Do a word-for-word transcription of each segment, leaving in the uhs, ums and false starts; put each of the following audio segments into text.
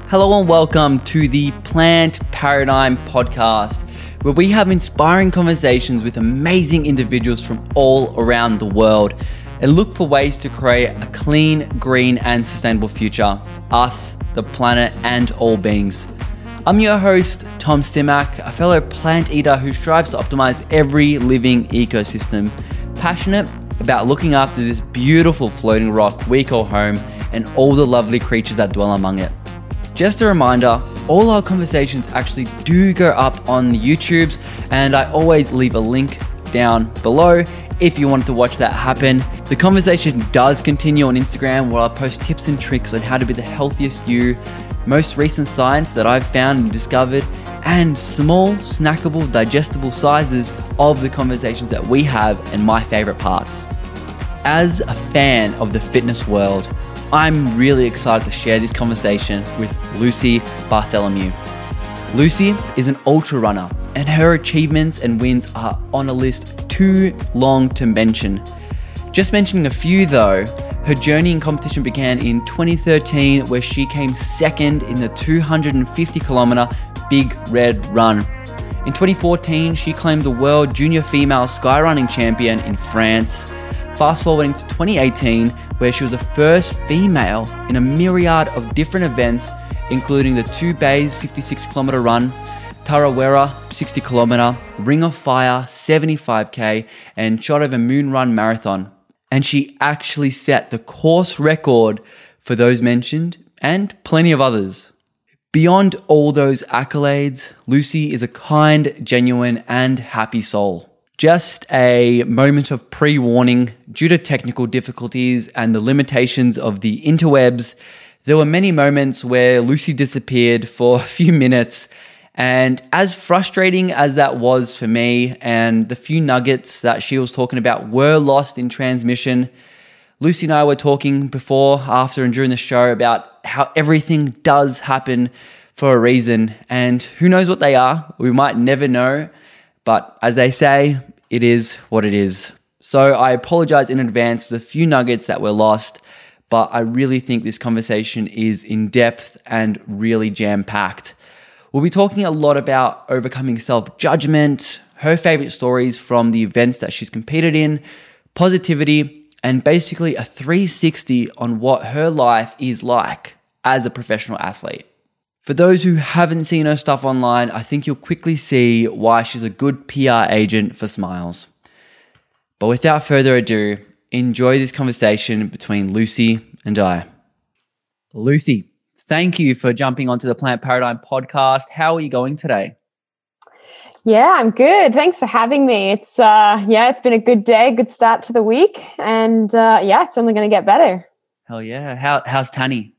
Hello and welcome to the Plant Paradigm Podcast, where we have inspiring conversations with amazing individuals from all around the world and look for ways to create a clean, green and sustainable future for us, the planet and all beings. I'm your host, Tom Simak, a fellow plant eater who strives to optimize every living ecosystem, passionate about looking after this beautiful floating rock we call home and all the lovely creatures that dwell among it. Just a reminder, all our conversations actually do go up on the YouTubes, and I always leave a link down below if you want to watch that happen. The conversation does continue on Instagram, where I'll post tips and tricks on how to be the healthiest you, most recent science that I've found and discovered, and small, snackable, digestible sizes of the conversations that we have and my favorite parts. As a fan of the fitness world, I'm really excited to share this conversation with Lucy Bartholomew. Lucy is an ultra runner, and her achievements and wins are on a list too long to mention. Just mentioning a few though, her journey in competition began in twenty thirteen, where she came second in the two hundred fifty kilometer Big Red Run. In twenty fourteen, she claimed the World Junior Female Skyrunning Champion in France. Fast forwarding to twenty eighteen, where she was the first female in a myriad of different events, including the Two Bays fifty-six kilometer run, Tarawera sixty kilometer, Ring of Fire seventy-five K, and Shot Over Moon Run Marathon. And she actually set the course record for those mentioned and plenty of others. Beyond all those accolades, Lucy is a kind, genuine, and happy soul. Just a moment of pre-warning, due to technical difficulties and the limitations of the interwebs, there were many moments where Lucy disappeared for a few minutes, and as frustrating as that was for me, and the few nuggets that she was talking about were lost in transmission, Lucy and I were talking before, after, and during the show about how everything does happen for a reason, and who knows what they are. We might never know. But as they say, it is what it is. So I apologize in advance for the few nuggets that were lost, but I really think this conversation is in depth and really jam-packed. We'll be talking a lot about overcoming self-judgment, her favorite stories from the events that she's competed in, positivity, and basically a three sixty on what her life is like as a professional athlete. For those who haven't seen her stuff online, I think you'll quickly see why she's a good P R agent for Smiles. But without further ado, enjoy this conversation between Lucy and I. Lucy, thank you for jumping onto the Plant Paradigm Podcast. How are you going today? Yeah, I'm good. Thanks for having me. It's uh, yeah, it's been a good day, good start to the week, and uh, yeah, it's only going to get better. Hell yeah! How how's Tani?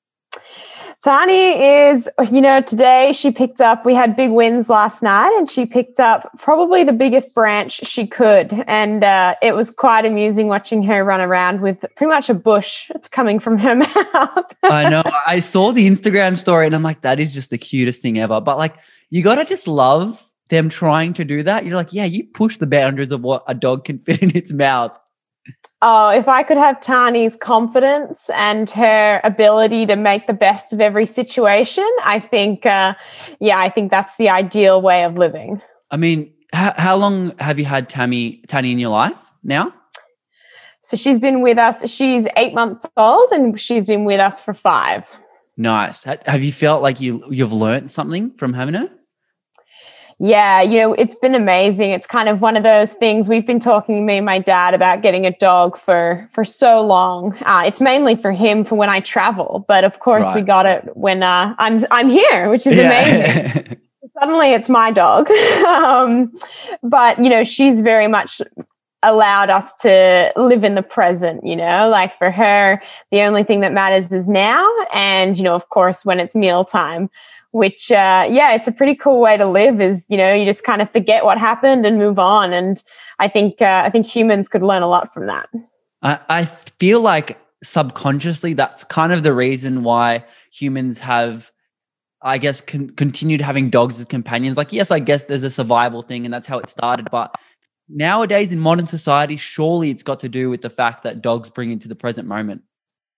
Tani is, you know, today she picked up, we had big wins last night, and she picked up probably the biggest branch she could. And uh, it was quite amusing watching her run around with pretty much a bush coming from her mouth. I know. I saw the Instagram story and I'm like, that is just the cutest thing ever. But like, you got to just love them trying to do that. You're like, yeah, you push the boundaries of what a dog can fit in its mouth. Oh, if I could have Tani's confidence and her ability to make the best of every situation, I think, uh, yeah, I think that's the ideal way of living. I mean, how, how long have you had Tammy, Tani in your life now? So she's been with us, she's eight months old and she's been with us for five. Nice. Have you felt like you, you've learned something from having her? Yeah, you know, it's been amazing. It's kind of one of those things. We've been talking, me and my dad, about getting a dog for for so long. Uh, it's mainly for him for when I travel, but of course right. we got it when uh, I'm I'm here, which is yeah. amazing. Suddenly, it's my dog. um, but you know, she's very much allowed us to live in the present. You know, like for her, the only thing that matters is now, and you know, of course, when it's mealtime. Which, uh, yeah, it's a pretty cool way to live is, you know, you just kind of forget what happened and move on. And I think uh, I think humans could learn a lot from that. I, I feel like subconsciously that's kind of the reason why humans have, I guess, con- continued having dogs as companions. Like, yes, I guess there's a survival thing and that's how it started. But nowadays in modern society, surely it's got to do with the fact that dogs bring into the present moment.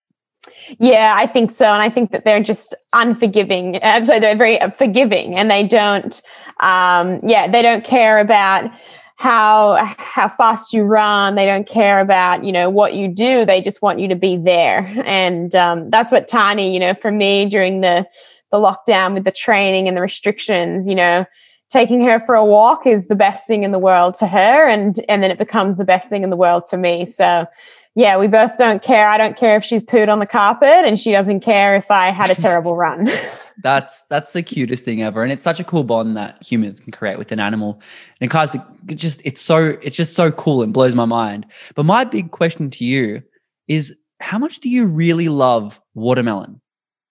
Yeah, I think so. And I think that they're just unforgiving. Uh, so they're very forgiving, and they don't, um, yeah, they don't care about how how fast you run. They don't care about, you know, what you do. They just want you to be there. And um, that's what Tani, you know, for me during the the lockdown with the training and the restrictions, you know, taking her for a walk is the best thing in the world to her, and and then it becomes the best thing in the world to me. So yeah, we both don't care. I don't care if she's pooed on the carpet, and she doesn't care if I had a terrible run. That's that's the cutest thing ever, and it's such a cool bond that humans can create with an animal. And guys, it just it's so it's just so cool and blows my mind. But my big question to you is, how much do you really love watermelon?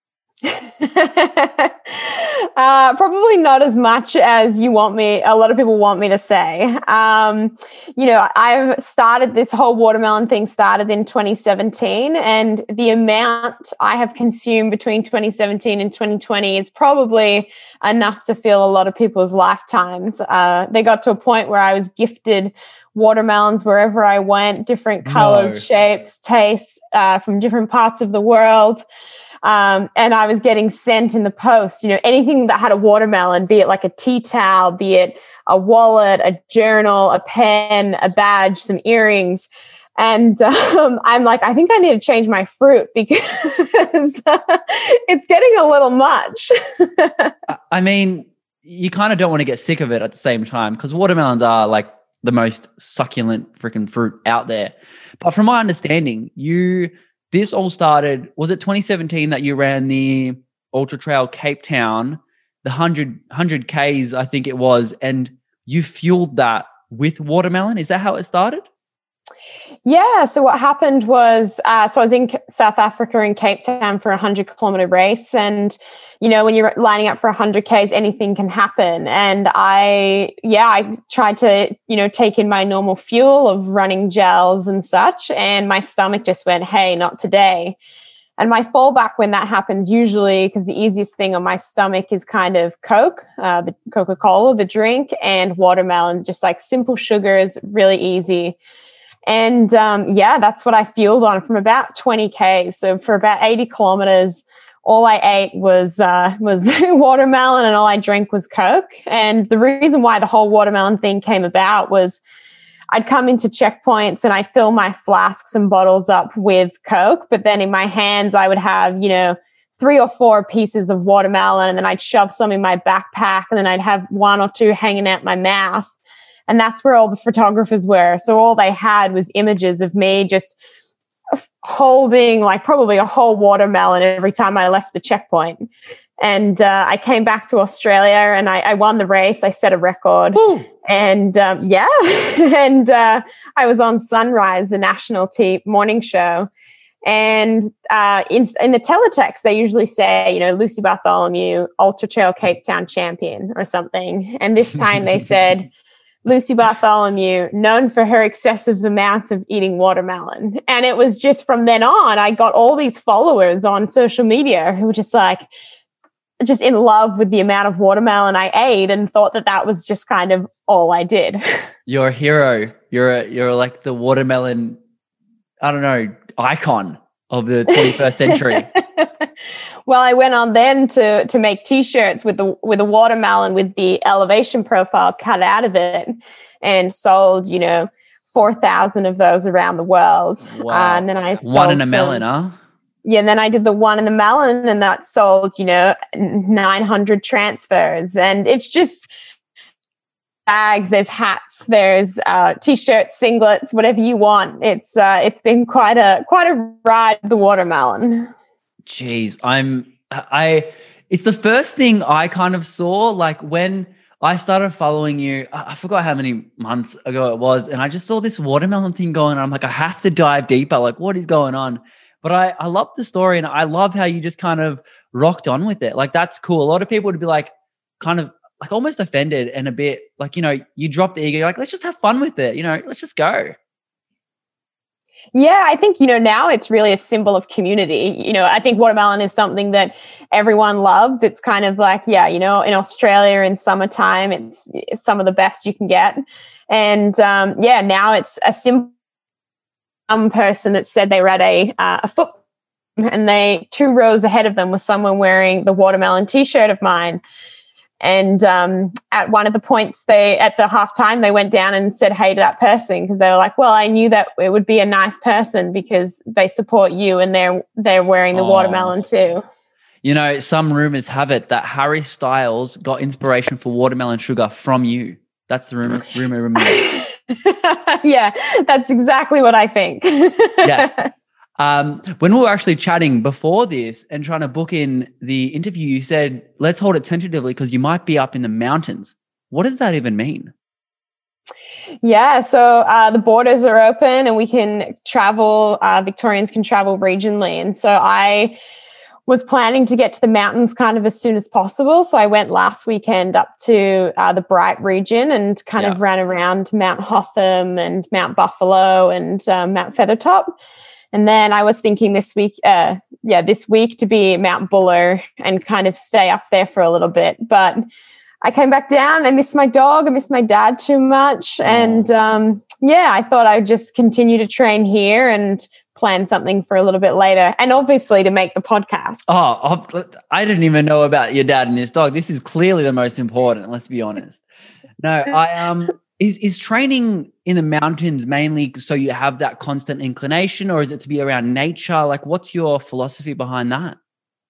uh, probably not as much as you want me. A lot of people want me to say. Um, you know, I've started this whole watermelon thing started in twenty seventeen, and the amount I have consumed between twenty seventeen and twenty twenty is probably enough to fill a lot of people's lifetimes. Uh, they got to a point where I was gifted watermelons wherever I went, different colors, no. shapes, tastes, uh, from different parts of the world. Um, and I was getting sent in the post, you know, anything that had a watermelon, be it like a tea towel, be it a wallet, a journal, a pen, a badge, some earrings. And um, I'm like, I think I need to change my fruit because it's getting a little much. I mean, you kind of don't want to get sick of it at the same time, because watermelons are like the most succulent freaking fruit out there. But from my understanding, you... This all started, was it twenty seventeen that you ran the Ultra Trail Cape Town, the one hundred, one hundred Ks, I think it was, and you fueled that with watermelon? Is that how it started? Yeah. So what happened was, uh, so I was in South Africa in Cape Town for a hundred kilometer race. And, you know, when you're lining up for a hundred Ks, anything can happen. And I, yeah, I tried to, you know, take in my normal fuel of running gels and such. And my stomach just went, hey, not today. And my fallback when that happens, usually, because the easiest thing on my stomach is kind of Coke, uh, the Coca-Cola, the drink, and watermelon, just like simple sugars, really easy. And um, yeah, that's what I fueled on from about twenty K. So for about eighty kilometers, all I ate was uh, was watermelon, and all I drank was Coke. And the reason why the whole watermelon thing came about was I'd come into checkpoints and I fill my flasks and bottles up with Coke, but then in my hands I would have, you know, three or four pieces of watermelon, and then I'd shove some in my backpack, and then I'd have one or two hanging out my mouth. And that's where all the photographers were. So all they had was images of me just holding like probably a whole watermelon every time I left the checkpoint. And uh, I came back to Australia, and I, I won the race. I set a record. Woo. And um, yeah, and uh, I was on Sunrise, the national T V morning show. And uh, in, in the teletext, they usually say, you know, Lucy Bartholomew, Ultra Trail Cape Town champion or something. And this time they said, Lucy Bartholomew, known for her excessive amounts of eating watermelon. And it was just from then on, I got all these followers on social media who were just like, just in love with the amount of watermelon I ate, and thought that that was just kind of all I did. You're a hero. You're a, you're like the watermelon, I don't know, icon of the twenty-first century. Well, I went on then to to make T-shirts with the with a watermelon with the elevation profile cut out of it, and sold, you know, four thousand of those around the world. Wow. Uh, and then I sold one in a some, melon, huh? Yeah, and then I did the one in the melon, and that sold, you know, nine hundred transfers. And it's just bags, there's hats, there's uh, T-shirts, singlets, whatever you want. It's uh, it's been quite a quite a ride with the watermelon. Jeez, I'm I. It's the first thing I kind of saw, like when I started following you. I, I forgot how many months ago it was, and I just saw this watermelon thing going on. I'm like, I have to dive deeper. Like, what is going on? But I, I love the story, and I love how you just kind of rocked on with it. Like, that's cool. A lot of people would be like, kind of like almost offended and a bit like, you know, you drop the ego. You're like, let's just have fun with it. You know, let's just go. Yeah, I think, you know, now it's really a symbol of community. You know, I think watermelon is something that everyone loves. It's kind of like, yeah, you know, in Australia in summertime, it's, it's some of the best you can get. And um, yeah, now it's a symbol. Some person that said they were at a, uh, a football and they two rows ahead of them was someone wearing the watermelon t-shirt of mine. And um, at one of the points, they at the halftime, they went down and said hey to that person, because they were like, well, I knew that it would be a nice person because they support you and they're they're wearing the oh. watermelon too. You know, some rumors have it that Harry Styles got inspiration for watermelon sugar from you. That's the rumor. Rumor. rumor. Yeah, that's exactly what I think. Yes. Um, when we were actually chatting before this and trying to book in the interview, you said, let's hold it tentatively because you might be up in the mountains. What does that even mean? Yeah, so uh, the borders are open and we can travel, uh, Victorians can travel regionally. And so I was planning to get to the mountains kind of as soon as possible. So I went last weekend up to uh, the Bright region and kind yeah. of ran around Mount Hotham and Mount Buffalo and um, Mount Feathertop. And then I was thinking this week, uh, yeah, this week to be Mount Buller and kind of stay up there for a little bit. But I came back down. I missed my dog. I missed my dad too much. And um, yeah, I thought I'd just continue to train here and plan something for a little bit later. And obviously to make the podcast. Oh, I didn't even know about your dad and his dog. This is clearly the most important, let's be honest. No, I um. Is is training in the mountains mainly so you have that constant inclination, or is it to be around nature? Like, what's your philosophy behind that?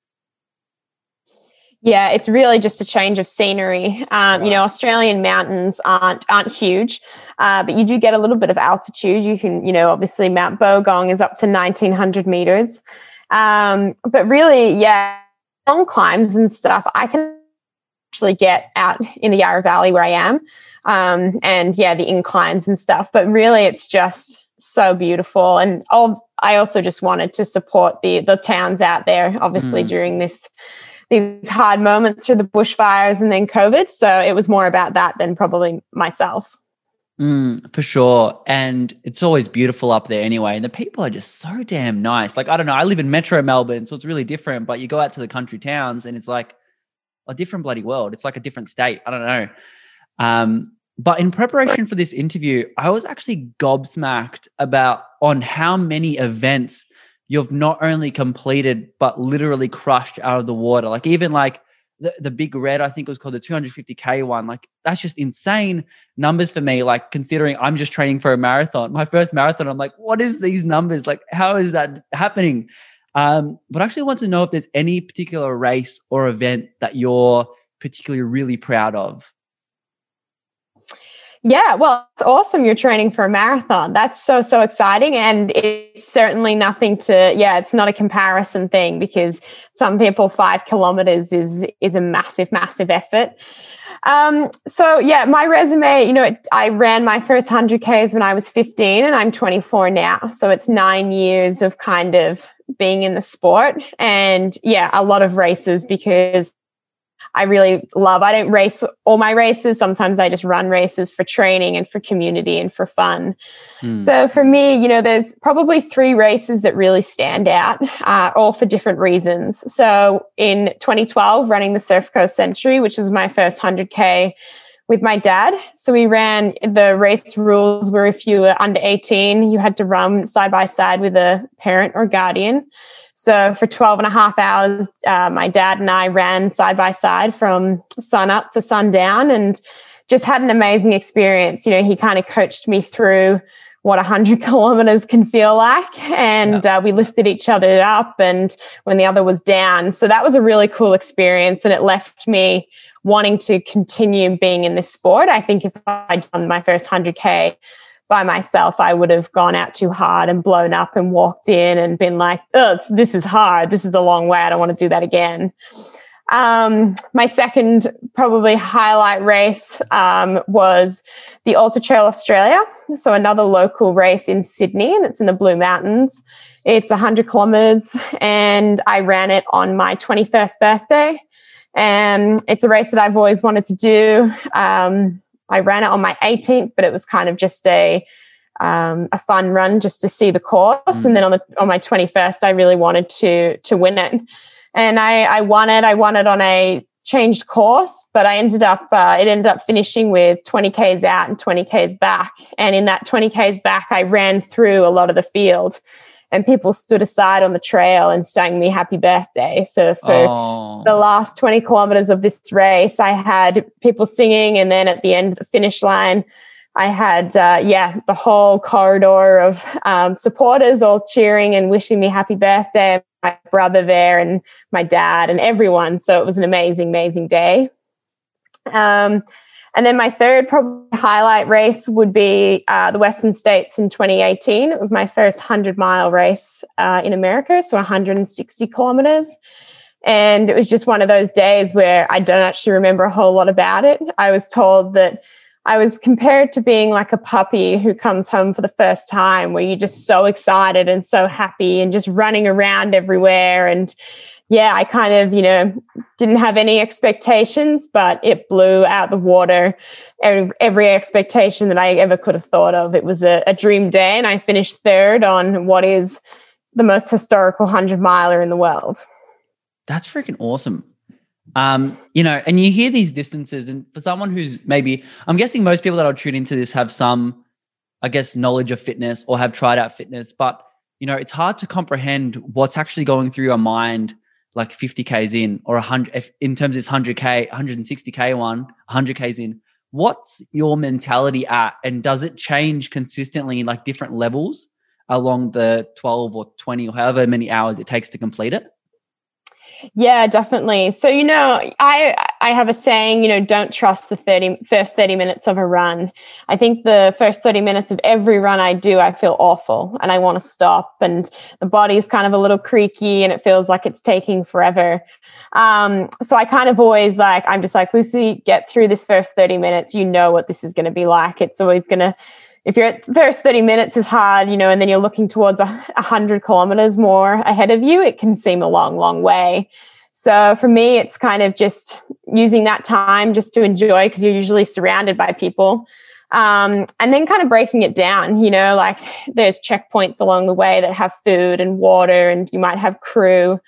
Yeah, it's really just a change of scenery. Um, wow. You know, Australian mountains aren't aren't huge, uh, but you do get a little bit of altitude. You can, you know, obviously Mount Bogong is up to nineteen hundred meters. Um, but really, yeah, long climbs and stuff, I can actually get out in the Yarra Valley where I am. Um, and yeah, the inclines and stuff, but really it's just so beautiful. And I'll, I also just wanted to support the, the towns out there, obviously mm. during this, these hard moments through the bushfires and then COVID. So it was more about that than probably myself. Mm, for sure. And it's always beautiful up there anyway. And the people are just so damn nice. Like, I don't know, I live in Metro Melbourne, so it's really different, but you go out to the country towns and it's like a different bloody world. It's like a different state. I don't know. Um, But in preparation for this interview, I was actually gobsmacked about on how many events you've not only completed, but literally crushed out of the water. Like even like the, the Big Red, I think it was called the two hundred fifty K one. Like that's just insane numbers for me. Like considering I'm just training for a marathon, my first marathon, I'm like, what is these numbers? Like, how is that happening? Um, but I actually want to know if there's any particular race or event that you're particularly really proud of. Yeah, well, it's awesome you're training for a marathon. That's so, so exciting. And it's certainly nothing to, yeah, it's not a comparison thing because some people five kilometers is is a massive, massive effort. Um, so yeah, my resume, you know, I ran my first one hundred Ks when I was fifteen and I'm twenty-four now. So it's nine years of kind of being in the sport and yeah, a lot of races because I really love, I don't race all my races. Sometimes I just run races for training and for community and for fun. Mm. So for me, you know, there's probably three races that really stand out, uh, all for different reasons. So in twenty twelve, running the Surf Coast Century, which was my first one hundred K with my dad. So we ran, the race rules were if you were under eighteen, you had to run side by side with a parent or guardian. So for twelve and a half hours, uh, my dad and I ran side by side from sun up to sundown and just had an amazing experience. You know, he kind of coached me through what one hundred kilometers can feel like. And yeah. uh, we lifted each other up and when the other was down. So that was a really cool experience. And it left me wanting to continue being in this sport. I think if I'd done my first one hundred K by myself, I would have gone out too hard and blown up and walked in and been like, oh, this is hard. This is a long way. I don't want to do that again. Um, my second probably highlight race um, was the Ultra Trail Australia. So another local race in Sydney, and it's in the Blue Mountains. It's one hundred kilometers and I ran it on my twenty-first birthday. And it's a race that I've always wanted to do. Um, I ran it on my eighteenth, but it was kind of just a um, a fun run just to see the course. Mm. And then on the on my twenty-first, I really wanted to to win it, and I, I won it. I won it on a changed course, but I ended up uh, it ended up finishing with twenty Ks out and twenty Ks back. And in that twenty Ks back, I ran through a lot of the field, and people stood aside on the trail and sang me happy birthday. So for Oh. the last twenty kilometers of this race, I had people singing, and then at the end of the finish line, I had, uh, yeah, the whole corridor of um, supporters all cheering and wishing me happy birthday. My brother there and my dad and everyone. So it was an amazing, amazing day. Um, and then my third probably highlight race would be uh, the Western States in twenty eighteen. It was my first hundred-mile race uh, in America, so one hundred sixty kilometers. And it was just one of those days where I don't actually remember a whole lot about it. I was told that I was compared to being like a puppy who comes home for the first time, where you're just so excited and so happy and just running around everywhere. And yeah, I kind of, you know, didn't have any expectations, but it blew out the water every, every expectation that I ever could have thought of. It was a, a dream day, and I finished third on what is the most historical hundred miler in the world. That's freaking awesome. Um, you know, and you hear these distances, and for someone who's maybe, I'm guessing most people that will tune into this have some, I guess, knowledge of fitness or have tried out fitness, but, you know, it's hard to comprehend what's actually going through your mind like fifty Ks in, or one hundred, if, in terms of this one hundred K, one hundred sixty K one, one hundred Ks in. What's your mentality at, and does it change consistently in like different levels along the twelve or twenty or however many hours it takes to complete it? Yeah, definitely. So, you know, I I have a saying, you know, don't trust the thirty, first thirty minutes of a run. I think the first thirty minutes of every run I do, I feel awful and I want to stop, and the body's kind of a little creaky and it feels like it's taking forever. Um, so I kind of always like, I'm just like, Lucy, get through this first thirty minutes. You know what this is going to be like. It's always going to, if you're at the first thirty minutes is hard, you know, and then you're looking towards a hundred kilometers more ahead of you, it can seem a long, long way. So for me, it's kind of just using that time just to enjoy, because you're usually surrounded by people. Um, and then kind of breaking it down, you know, like there's checkpoints along the way that have food and water, and you might have crew.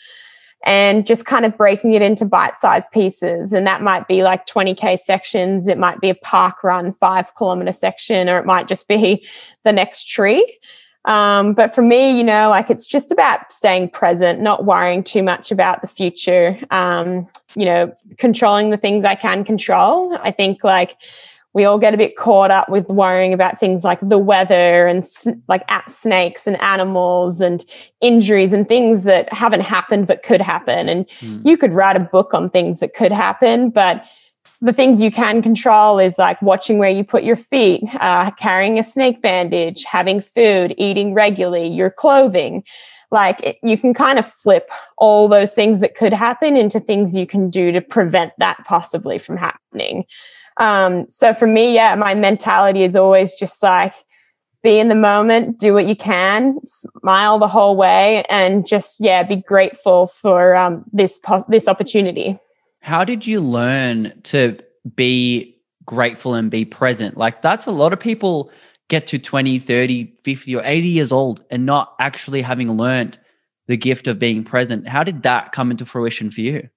And just kind of breaking it into bite-sized pieces. And that might be like twenty K sections. It might be a park run, five kilometer section, or it might just be the next tree. Um, but for me, you know, like it's just about staying present, not worrying too much about the future, um, you know, controlling the things I can control. I think like we all get a bit caught up with worrying about things like the weather and like at snakes and animals and injuries and things that haven't happened but could happen. And mm. you could write a book on things that could happen, but the things you can control is like watching where you put your feet, uh, carrying a snake bandage, having food, eating regularly, your clothing. Like it, you can kind of flip all those things that could happen into things you can do to prevent that possibly from happening. Um, so for me, yeah, my mentality is always just like be in the moment, do what you can, smile the whole way, and just, yeah, be grateful for um, this, this opportunity. How did you learn to be grateful and be present? Like that's a lot of people get to twenty, thirty, fifty or eighty years old and not actually having learned the gift of being present. How did that come into fruition for you?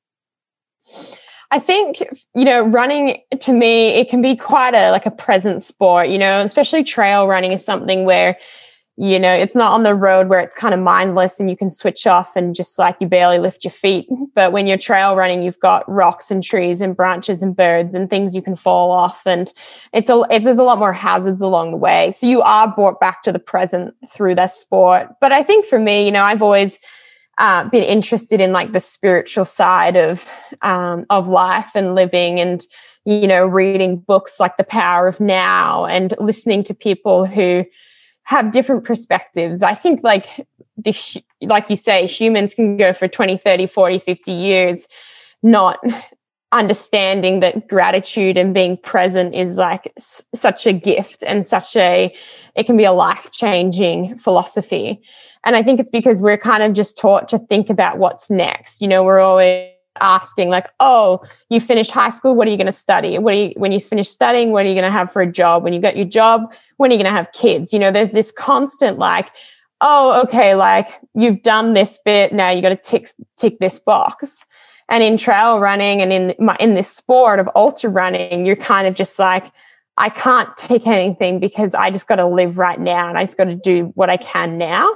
I think, you know, running to me, it can be quite a like a present sport, you know, especially trail running is something where, you know, it's not on the road where it's kind of mindless and you can switch off and just like you barely lift your feet. But when you're trail running, you've got rocks and trees and branches and birds and things you can fall off. And it's a, it, there's a lot more hazards along the way. So you are brought back to the present through that sport. But I think for me, you know, I've always Uh, been interested in like the spiritual side of um, of life and living, and you know, reading books like The Power of Now and listening to people who have different perspectives. I think like the like you say, humans can go for twenty, thirty, forty, fifty years not understanding that gratitude and being present is like s- such a gift and such a it can be a life-changing philosophy. And I think it's because we're kind of just taught to think about what's next. You know, we're always asking like, oh, you finished high school, what are you going to study? What are you, when you finish studying, what are you going to have for a job? When you got your job, when are you going to have kids? You know, there's this constant like, oh, okay, like you've done this bit, now you got to tick, tick this box. And in trail running and in my, in this sport of ultra running, you're kind of just like, I can't take anything because I just got to live right now and I just got to do what I can now.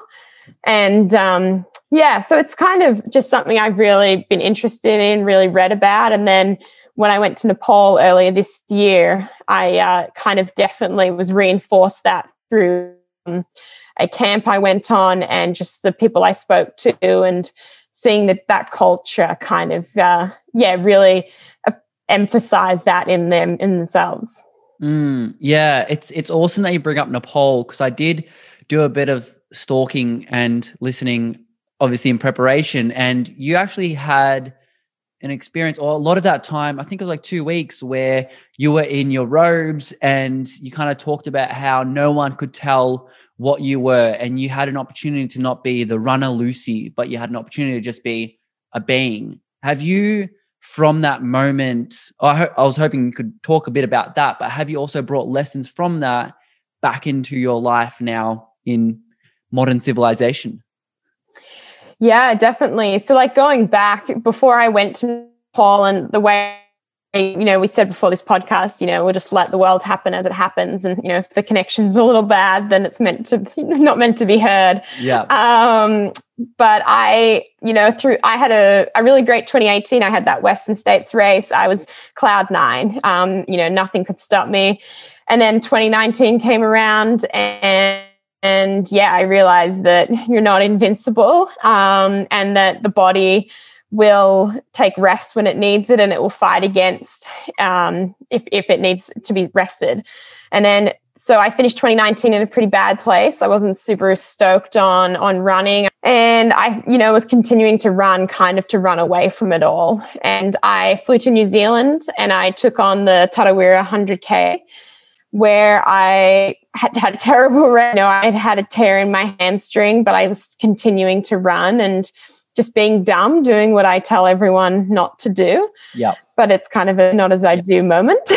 And um, yeah, so it's kind of just something I've really been interested in, really read about. And then when I went to Nepal earlier this year, I uh, kind of definitely was reinforced that through um, a camp I went on and just the people I spoke to, and seeing that that culture kind of, uh, yeah, really uh, emphasize that in them, in themselves. Mm, yeah, it's it's awesome that you bring up Nepal, because I did do a bit of stalking and listening, obviously in preparation, and you actually had an experience, or a lot of that time, I think it was like two weeks, where you were in your robes and you kind of talked about how no one could tell what you were, and you had an opportunity to not be the runner Lucy, but you had an opportunity to just be a being. Have you, from that moment, I, ho- I was hoping you could talk a bit about that, but have you also brought lessons from that back into your life now in modern civilization? Yeah, definitely. So like going back before I went to Nepal, and the way, you know, we said before this podcast, you know, we'll just let the world happen as it happens. And, you know, if the connection's a little bad, then it's meant to be, not meant to be heard. Yeah. Um, but I, you know, through, I had a, a really great twenty eighteen. I had that Western States race. I was cloud nine. Um, you know, nothing could stop me. And then twenty nineteen came around, and And yeah, I realized that you're not invincible, um, and that the body will take rest when it needs it, and it will fight against um, if, if it needs to be rested. And then, so I finished twenty nineteen in a pretty bad place. I wasn't super stoked on, on running, and I, you know, was continuing to run kind of to run away from it all. And I flew to New Zealand and I took on the Tarawera one hundred K, where I had had a terrible run. You know, I had had a tear in my hamstring, but I was continuing to run and just being dumb, doing what I tell everyone not to do. Yeah. But it's kind of a not as I do moment.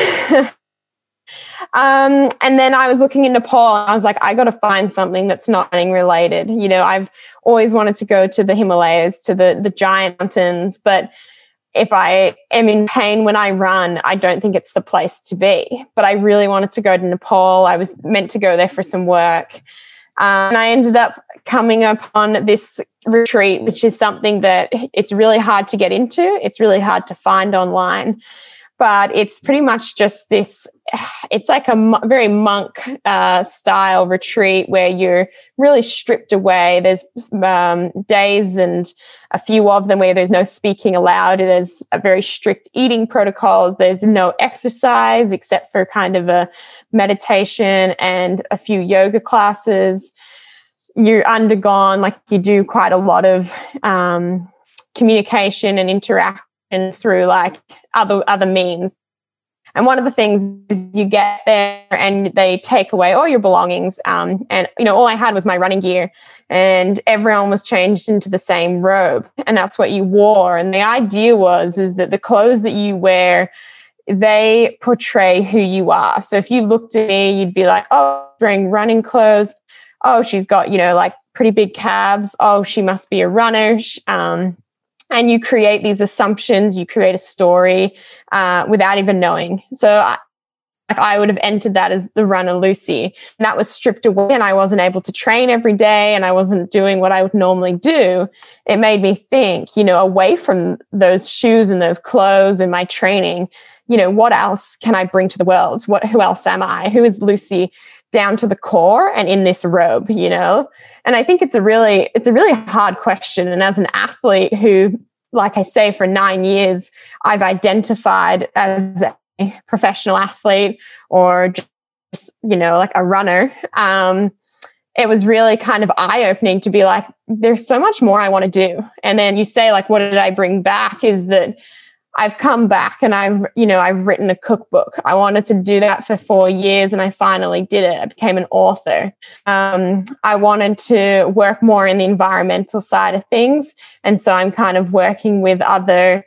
um, and then I was looking in Nepal, and I was like, I got to find something that's not running related. You know, I've always wanted to go to the Himalayas, to the the giant mountains, but if I am in pain when I run, I don't think it's the place to be. But I really wanted to go to Nepal. I was meant to go there for some work. Um, and I ended up coming upon this retreat, which is something that it's really hard to get into. It's really hard to find online. But it's pretty much just this, it's like a mo- very monk uh, style retreat where you're really stripped away. There's um, days and a few of them where there's no speaking allowed. There's a very strict eating protocol. There's no exercise except for kind of a meditation and a few yoga classes. You're undergone, like you do quite a lot of um, communication and interaction through like other other means. And one of the things is you get there and they take away all your belongings. Um, and, you know, all I had was my running gear, and everyone was changed into the same robe, and that's what you wore. And the idea was, is that the clothes that you wear, they portray who you are. So if you looked at me, you'd be like, oh, wearing running clothes. Oh, she's got, you know, like pretty big calves. Oh, she must be a runner. Um, And you create these assumptions, you create a story uh, without even knowing. So I, like I would have entered that as the runner Lucy, and that was stripped away, and I wasn't able to train every day, and I wasn't doing what I would normally do. It made me think, you know, away from those shoes and those clothes and my training, you know, what else can I bring to the world? What, who else am I? Who is Lucy down to the core and in this robe, you know? And I think it's a really, it's a really hard question. And as an athlete who, like I say, for nine years, I've identified as a professional athlete or just, you know, like a runner, um, it was really kind of eye-opening to be like, there's so much more I want to do. And then you say, like, what did I bring back? Is that I've come back and I've, you know, I've written a cookbook. I wanted to do that for four years and I finally did it. I became an author. Um, I wanted to work more in the environmental side of things. And so I'm kind of working with other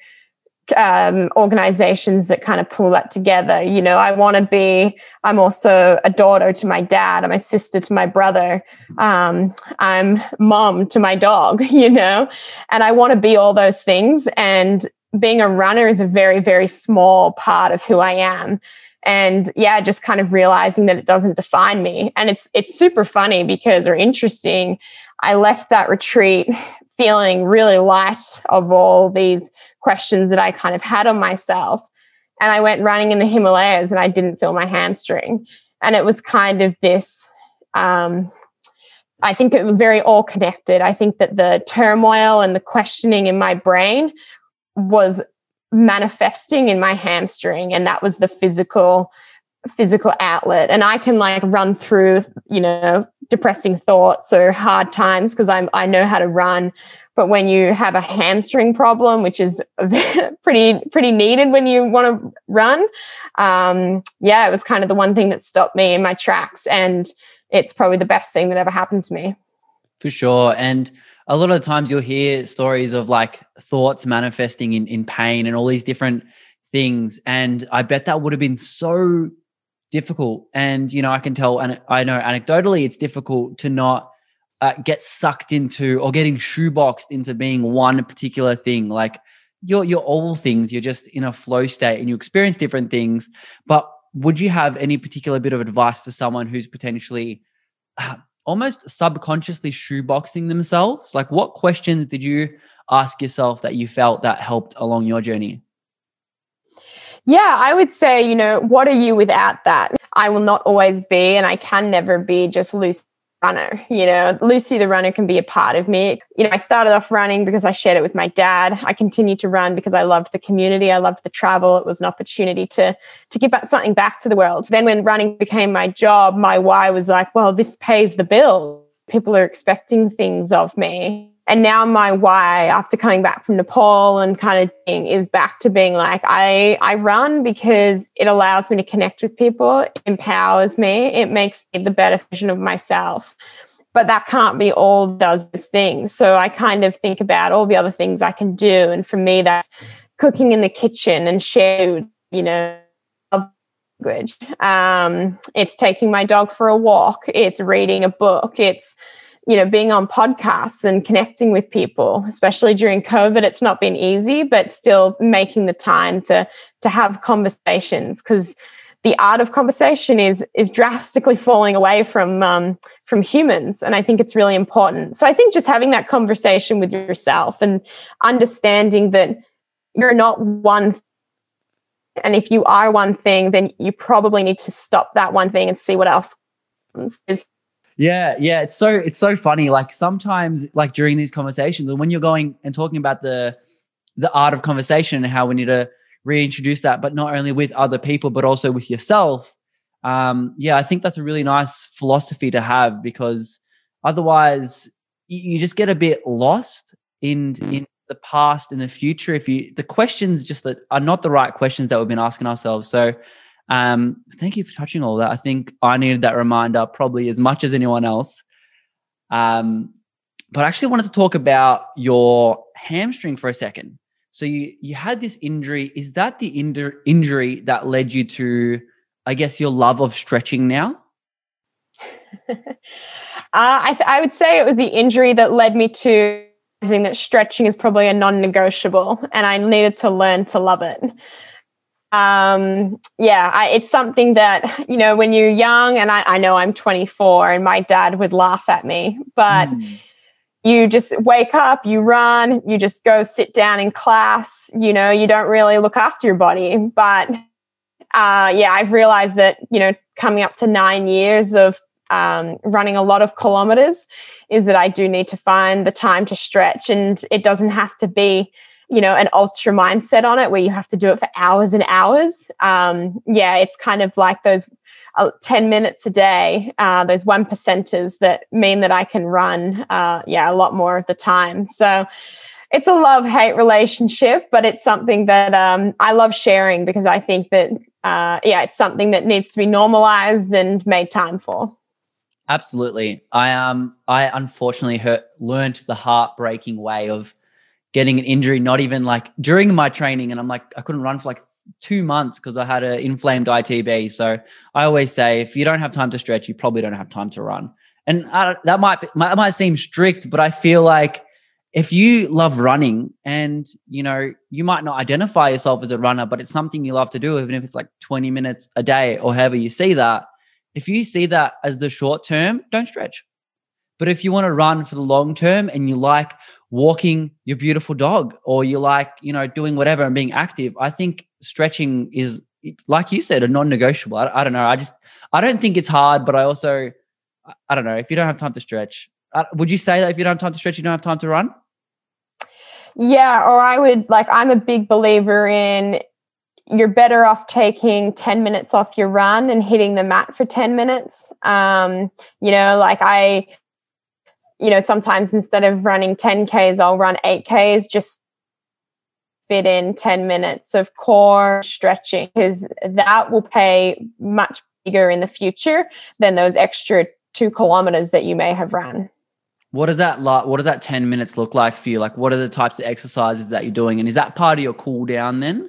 um, organizations that kind of pull that together. You know, I want to be, I'm also a daughter to my dad. I'm a sister to my brother. Um, I'm mom to my dog, you know, and I want to be all those things. And being a runner is a very, very small part of who I am. And yeah, just kind of realizing that it doesn't define me. And it's it's super funny because, or interesting, I left that retreat feeling really light of all these questions that I kind of had on myself. And I went running in the Himalayas and I didn't feel my hamstring. And it was kind of this, um, I think it was very all connected. I think that the turmoil and the questioning in my brain was manifesting in my hamstring, and that was the physical physical outlet. And I can like run through, you know, depressing thoughts or hard times because I'm I know how to run. But when you have a hamstring problem, which is pretty pretty needed when you want to run, um, yeah, it was kind of the one thing that stopped me in my tracks, and it's probably the best thing that ever happened to me. For sure. And a lot of the times you'll hear stories of like thoughts manifesting in, in pain and all these different things. And I bet that would have been so difficult. And, you know, I can tell, and I know anecdotally it's difficult to not uh, get sucked into or getting shoeboxed into being one particular thing. Like you're, you're all things, you're just in a flow state and you experience different things. But would you have any particular bit of advice for someone who's potentially uh, almost subconsciously shoeboxing themselves? Like what questions did you ask yourself that you felt that helped along your journey? Yeah, I would say, you know, what are you without that? I will not always be, and I can never be just Lucy the runner. You know, Lucy the runner can be a part of me. You know, I started off running because I shared it with my dad. I continued to run because I loved the community. I loved the travel. It was an opportunity to, to give back something back to the world. Then when running became my job, my why was like, well, this pays the bill. People are expecting things of me. And now my why, after coming back from Nepal and kind of thing, is back to being like, I, I run because it allows me to connect with people, it empowers me, it makes me the better version of myself. But that can't be all does this thing. So I kind of think about all the other things I can do. And for me, that's cooking in the kitchen and share, you know, language. Um, it's taking my dog for a walk. It's reading a book. It's, you know, being on podcasts and connecting with people, especially during COVID. It's not been easy, but still making the time to, to have conversations, because the art of conversation is, is drastically falling away from, um, from humans. And I think it's really important. So I think just having that conversation with yourself and understanding that you're not one thing. And if you are one thing, then you probably need to stop that one thing and see what else is. Yeah, yeah. It's so it's so funny. Like sometimes, like during these conversations, and when you're going and talking about the the art of conversation and how we need to reintroduce that, but not only with other people, but also with yourself. Um, yeah, I think that's a really nice philosophy to have, because otherwise you, you just get a bit lost in in the past and the future if you the questions just that are not the right questions that we've been asking ourselves. So um thank you for touching all that. I think I needed that reminder probably as much as anyone else. Um but I actually wanted to talk about your hamstring for a second. So you you had this injury. Is that the injury injury that led you to, I guess, your love of stretching now? uh, I th- I would say it was the injury that led me to realizing that stretching is probably a non-negotiable, and I needed to learn to love it. Um, yeah, I, it's something that, you know, when you're young, and I, I know I'm twenty-four and my dad would laugh at me, but mm. you just wake up, you run, you just go sit down in class, you know, you don't really look after your body. But uh, yeah, I've realized that, you know, coming up to nine years of um, running a lot of kilometers is that I do need to find the time to stretch, and it doesn't have to be, you know, an ultra mindset on it where you have to do it for hours and hours. Um, yeah, it's kind of like those uh, ten minutes a day, uh, those one percenters that mean that I can run, uh, yeah, a lot more of the time. So it's a love-hate relationship, but it's something that um, I love sharing, because I think that, uh, yeah, it's something that needs to be normalized and made time for. Absolutely. I um I unfortunately hurt, learned the heartbreaking way of getting an injury, not even like during my training. And I'm like, I couldn't run for like two months because I had an inflamed I T B. So I always say, if you don't have time to stretch, you probably don't have time to run. And I, that might be, that might seem strict, but I feel like if you love running and, you know, you might not identify yourself as a runner, but it's something you love to do, even if it's like twenty minutes a day or however you see that. If you see that as the short term, don't stretch. But if you want to run for the long term and you like walking your beautiful dog or you like, you know, doing whatever and being active, I think stretching is, like you said, a non-negotiable. I, I don't know. I just, I don't think it's hard, but I also, I don't know. If you don't have time to stretch, uh, would you say that if you don't have time to stretch, you don't have time to run? Yeah. Or I would like, I'm a big believer in you're better off taking ten minutes off your run and hitting the mat for ten minutes. Um, you know, like I, you know, sometimes instead of running ten Ks, I'll run eight Ks, just fit in ten minutes of core stretching, because that will pay much bigger in the future than those extra two kilometers that you may have run. What does that like? What does that ten minutes look like for you? Like, what are the types of exercises that you're doing? And is that part of your cool down then?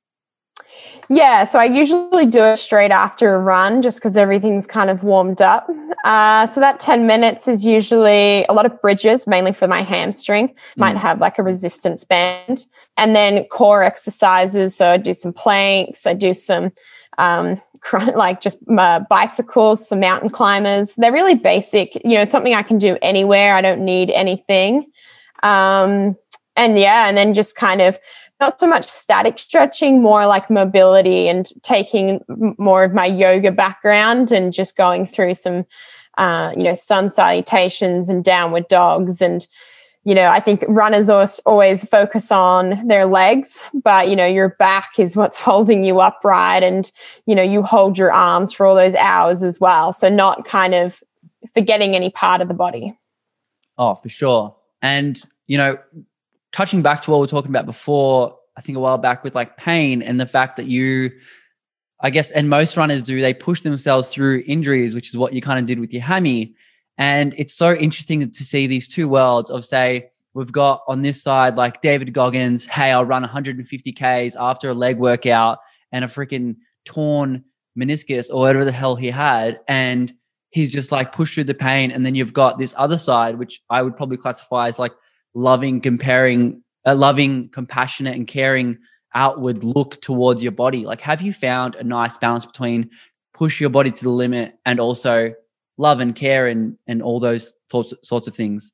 Yeah, so I usually do it straight after a run just because everything's kind of warmed up. Uh, so that ten minutes is usually a lot of bridges, mainly for my hamstring. Might mm. have like a resistance band. And then core exercises. So I do some planks. I do some um, like just uh, bicycles, some mountain climbers. They're really basic. You know, it's something I can do anywhere. I don't need anything. Um, and yeah, and then just kind of not so much static stretching, more like mobility and taking more of my yoga background and just going through some, uh, you know, sun salutations and downward dogs. And, you know, I think runners always focus on their legs, but, you know, your back is what's holding you upright and, you know, you hold your arms for all those hours as well. So not kind of forgetting any part of the body. Oh, for sure. And, you know, touching back to what we were talking about before, I think a while back with like pain and the fact that you, I guess, and most runners do, they push themselves through injuries, which is what you kind of did with your hammy. And it's so interesting to see these two worlds of, say, we've got on this side, like David Goggins, hey, I'll run one hundred fifty Ks after a leg workout and a freaking torn meniscus or whatever the hell he had. And he's just like pushed through the pain. And then you've got this other side, which I would probably classify as like loving, comparing, uh, loving, compassionate and caring outward look towards your body. Like, have you found a nice balance between push your body to the limit and also love and care and, and all those sorts, sorts of things?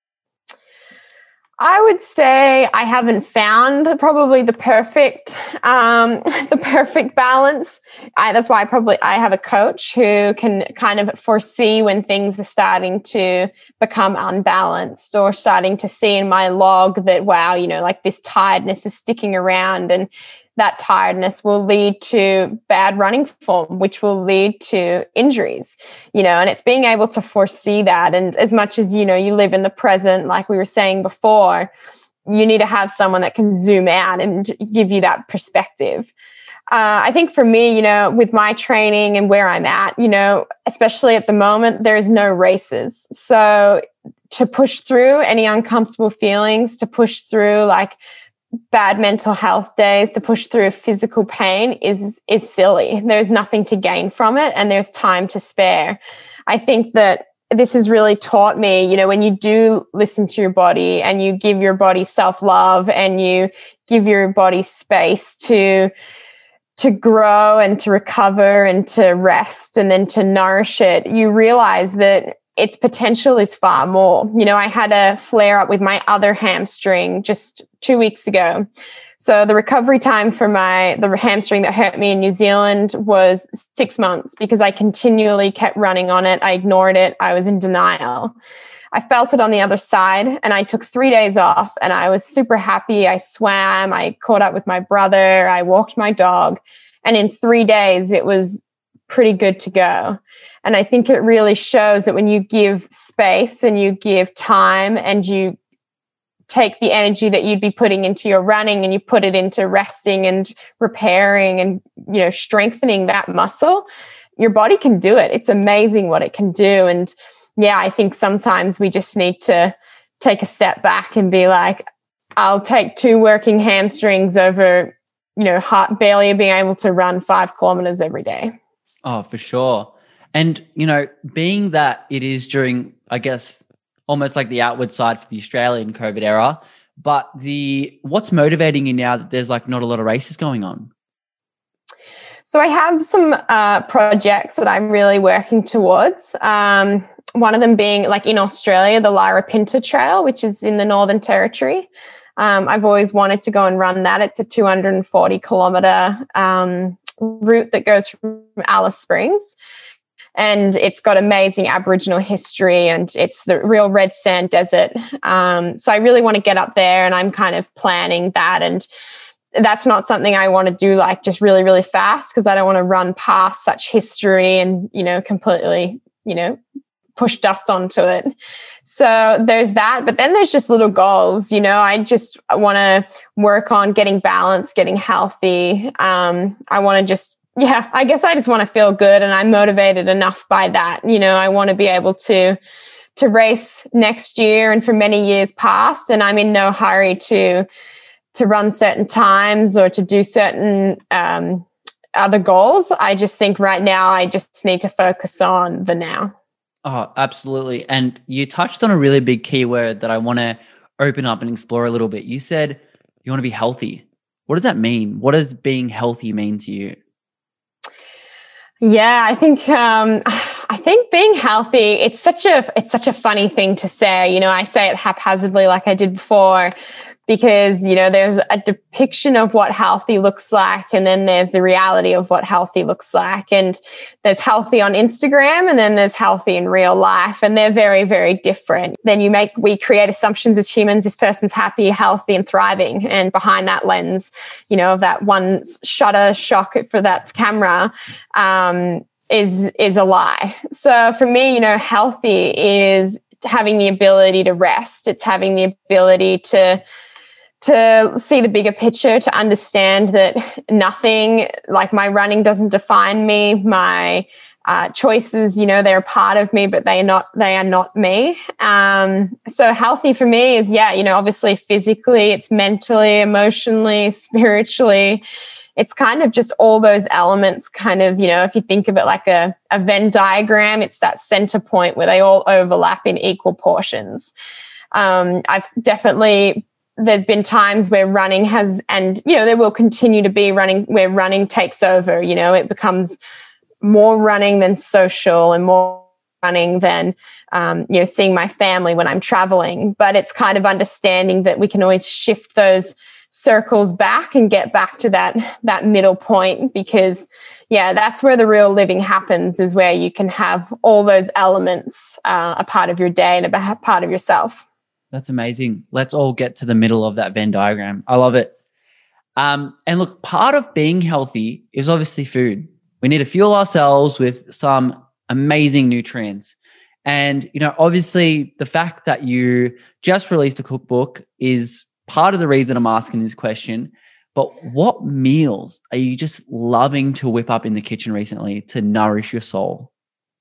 I would say I haven't found probably the perfect, um, the perfect balance. I, that's why I probably, I have a coach who can kind of foresee when things are starting to become unbalanced or starting to see in my log that, wow, you know, like this tiredness is sticking around, and that tiredness will lead to bad running form, which will lead to injuries, you know, and it's being able to foresee that. And as much as, you know, you live in the present, like we were saying before, you need to have someone that can zoom out and give you that perspective. Uh, I think for me, you know, with my training and where I'm at, you know, especially at the moment, there's no races. So to push through any uncomfortable feelings, to push through like bad mental health days, to push through physical pain is is silly. There's nothing to gain from it, and there's time to spare. I think that this has really taught me, you know, when you do listen to your body and you give your body self-love and you give your body space to to grow and to recover and to rest and then to nourish it, you realize that its potential is far more. You know, I had a flare up with my other hamstring just two weeks ago. So the recovery time for my, the hamstring that hurt me in New Zealand was six months because I continually kept running on it. I ignored it. I was in denial. I felt it on the other side and I took three days off and I was super happy. I swam, I caught up with my brother, I walked my dog. And in three days, it was pretty good to go. And I think it really shows that when you give space and you give time and you take the energy that you'd be putting into your running and you put it into resting and repairing and, you know, strengthening that muscle, your body can do it. It's amazing what it can do. And yeah, I think sometimes we just need to take a step back and be like, I'll take two working hamstrings over, you know, heart barely being able to run five kilometers every day. Oh, for sure. And, you know, being that it is during, I guess, almost like the outward side for the Australian COVID era. But the what's motivating you now that there's like not a lot of races going on? So I have some uh, projects that I'm really working towards. Um, one of them being like in Australia, the Larapinta Trail, which is in the Northern Territory. Um, I've always wanted to go and run that. It's a two hundred forty kilometer um, route that goes from Alice Springs. And it's got amazing Aboriginal history, and it's the real red sand desert. Um, so I really want to get up there, and I'm kind of planning that. And that's not something I want to do like just really, really fast, because I don't want to run past such history and, you know, completely, you know, push dust onto it. So there's that. But then there's just little goals. You know, I just want to work on getting balanced, getting healthy. Um, I want to just, yeah, I guess I just want to feel good, and I'm motivated enough by that. You know, I want to be able to, to race next year and for many years past, and I'm in no hurry to, to run certain times or to do certain um, other goals. I just think right now I just need to focus on the now. Oh, absolutely. And you touched on a really big keyword that I want to open up and explore a little bit. You said you want to be healthy. What does that mean? What does being healthy mean to you? Yeah, I think um, I think being healthy, it's such a it's such a funny thing to say. You know, I say it haphazardly like I did before, because, you know, there's a depiction of what healthy looks like, and then there's the reality of what healthy looks like. And there's healthy on Instagram, and then there's healthy in real life, and they're very, very different. Then you make, we create assumptions as humans, this person's happy, healthy, and thriving. And behind that lens, you know, of that one shutter shock for that camera, um, is, is a lie. So for me, you know, healthy is having the ability to rest. It's having the ability to, to see the bigger picture, to understand that nothing, like my running doesn't define me. My uh, choices, you know, they're a part of me, but they are not, they are not me. Um, so healthy for me is, yeah, you know, obviously physically, it's mentally, emotionally, spiritually. It's kind of just all those elements kind of, you know, if you think of it like a, a Venn diagram, it's that center point where they all overlap in equal portions. Um, I've definitely, there's been times where running has, and, you know, there will continue to be running where running takes over, you know, it becomes more running than social and more running than, um, you know, seeing my family when I'm traveling. But it's kind of understanding that we can always shift those circles back and get back to that, that middle point, because yeah, that's where the real living happens, is where you can have all those elements uh, a part of your day and a part of yourself. That's amazing. Let's all get to the middle of that Venn diagram. I love it. Um, and look, part of being healthy is obviously food. We need to fuel ourselves with some amazing nutrients. And, you know, obviously the fact that you just released a cookbook is part of the reason I'm asking this question. But what meals are you just loving to whip up in the kitchen recently to nourish your soul?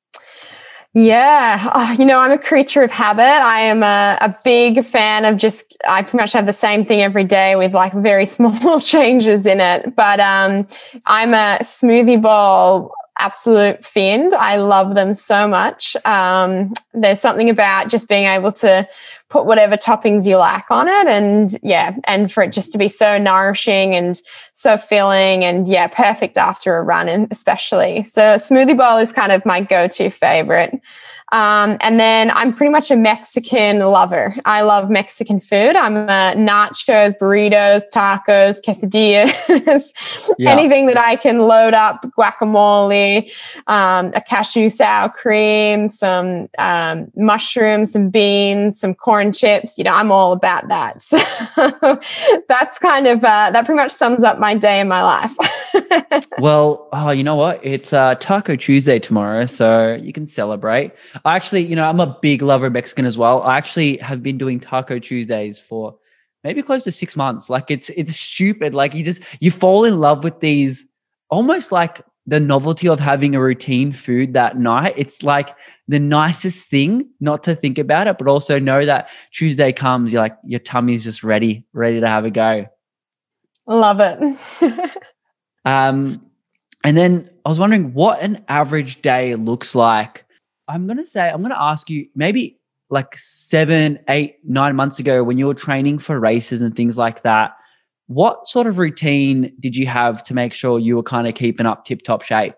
Yeah. Oh, you know, I'm a creature of habit. I am a, a big fan of just, I pretty much have the same thing every day with like very small changes in it. But um, I'm a smoothie bowl absolute fiend. I love them so much. Um, there's something about just being able to put whatever toppings you like on it. And yeah, and for it just to be so nourishing and so filling, and yeah, perfect after a run, and especially. So smoothie bowl is kind of my go-to favorite. Um, and then I'm pretty much a Mexican lover. I love Mexican food. I'm a nachos, burritos, tacos, quesadillas, yeah. Anything that I can load up, guacamole, um, a cashew sour cream, some um, mushrooms, some beans, some corn chips. You know, I'm all about that. So that's kind of, uh, that pretty much sums up my day and my life. Well, oh, you know what? It's uh, Taco Tuesday tomorrow, so you can celebrate. I actually, you know, I'm a big lover of Mexican as well. I actually have been doing Taco Tuesdays for maybe close to six months. Like it's it's stupid. Like you just, you fall in love with these, almost like the novelty of having a routine food that night. It's like the nicest thing not to think about it, but also know that Tuesday comes, you're like, your tummy's just ready, ready to have a go. Love it. um, and then I was wondering what an average day looks like. I'm going to say, I'm going to ask you maybe like seven, eight, nine months ago when you were training for races and things like that, what sort of routine did you have to make sure you were kind of keeping up tip-top shape?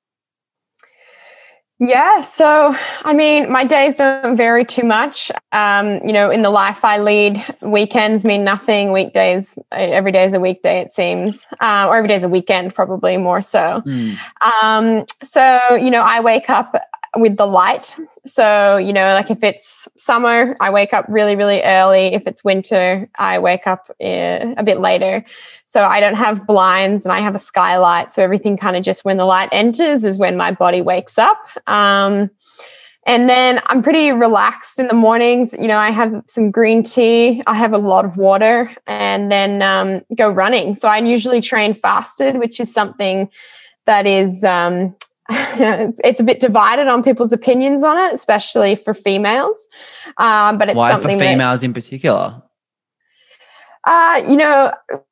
Yeah. So, I mean, my days don't vary too much. Um, you know, in the life I lead, weekends mean nothing. Weekdays, every day is a weekday, it seems, uh, or every day is a weekend, probably more so. Mm. Um, so, you know, I wake up with the light. So, you know, like if it's summer, I wake up really, really early. If it's winter, I wake up uh, a bit later. So I don't have blinds and I have a skylight. So everything kind of just when the light enters is when my body wakes up. Um, and then I'm pretty relaxed in the mornings. You know, I have some green tea. I have a lot of water and then um, go running. So I usually train fasted, which is something that is... Um, it's a bit divided on people's opinions on it, especially for females. Um, but it's Why something for females that, in particular? Uh, you know,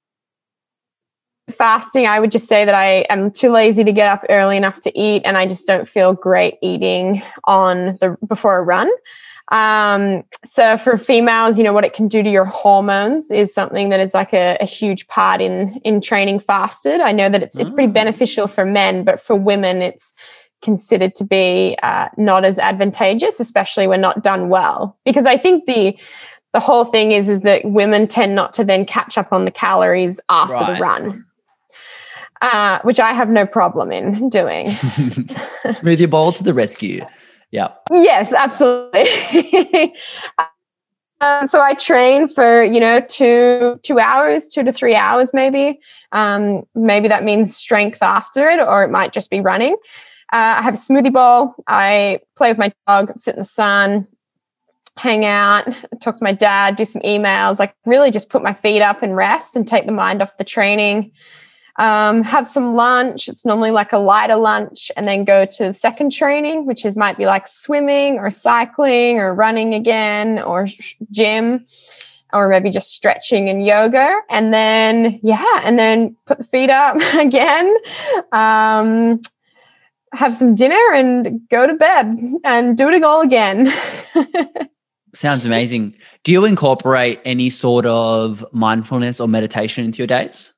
fasting, I would just say that I am too lazy to get up early enough to eat, and I just don't feel great eating on the before a run. Um, so for females, you know, what it can do to your hormones is something that is like a, a huge part in, in training fasted. I know that it's, it's pretty beneficial for men, but for women, it's considered to be, uh, not as advantageous, especially when not done well. Because I think the, the whole thing is, is that women tend not to then catch up on the calories after Right. the run. Uh, which I have no problem in doing. Smoothie bowl to the rescue. Yeah. Yes, absolutely. um, so I train for, you know, two, two hours, two to three hours, maybe. Um, maybe that means strength after it, or it might just be running. Uh, I have a smoothie bowl. I play with my dog, sit in the sun, hang out, talk to my dad, do some emails, like really just put my feet up and rest and take the mind off the training. Um, have some lunch. It's normally like a lighter lunch, and then go to the second training, which is might be like swimming or cycling or running again or sh- gym, or maybe just stretching and yoga. And then, yeah, and then put the feet up again, um, have some dinner and go to bed and do it all again. Sounds amazing. Do you incorporate any sort of mindfulness or meditation into your days?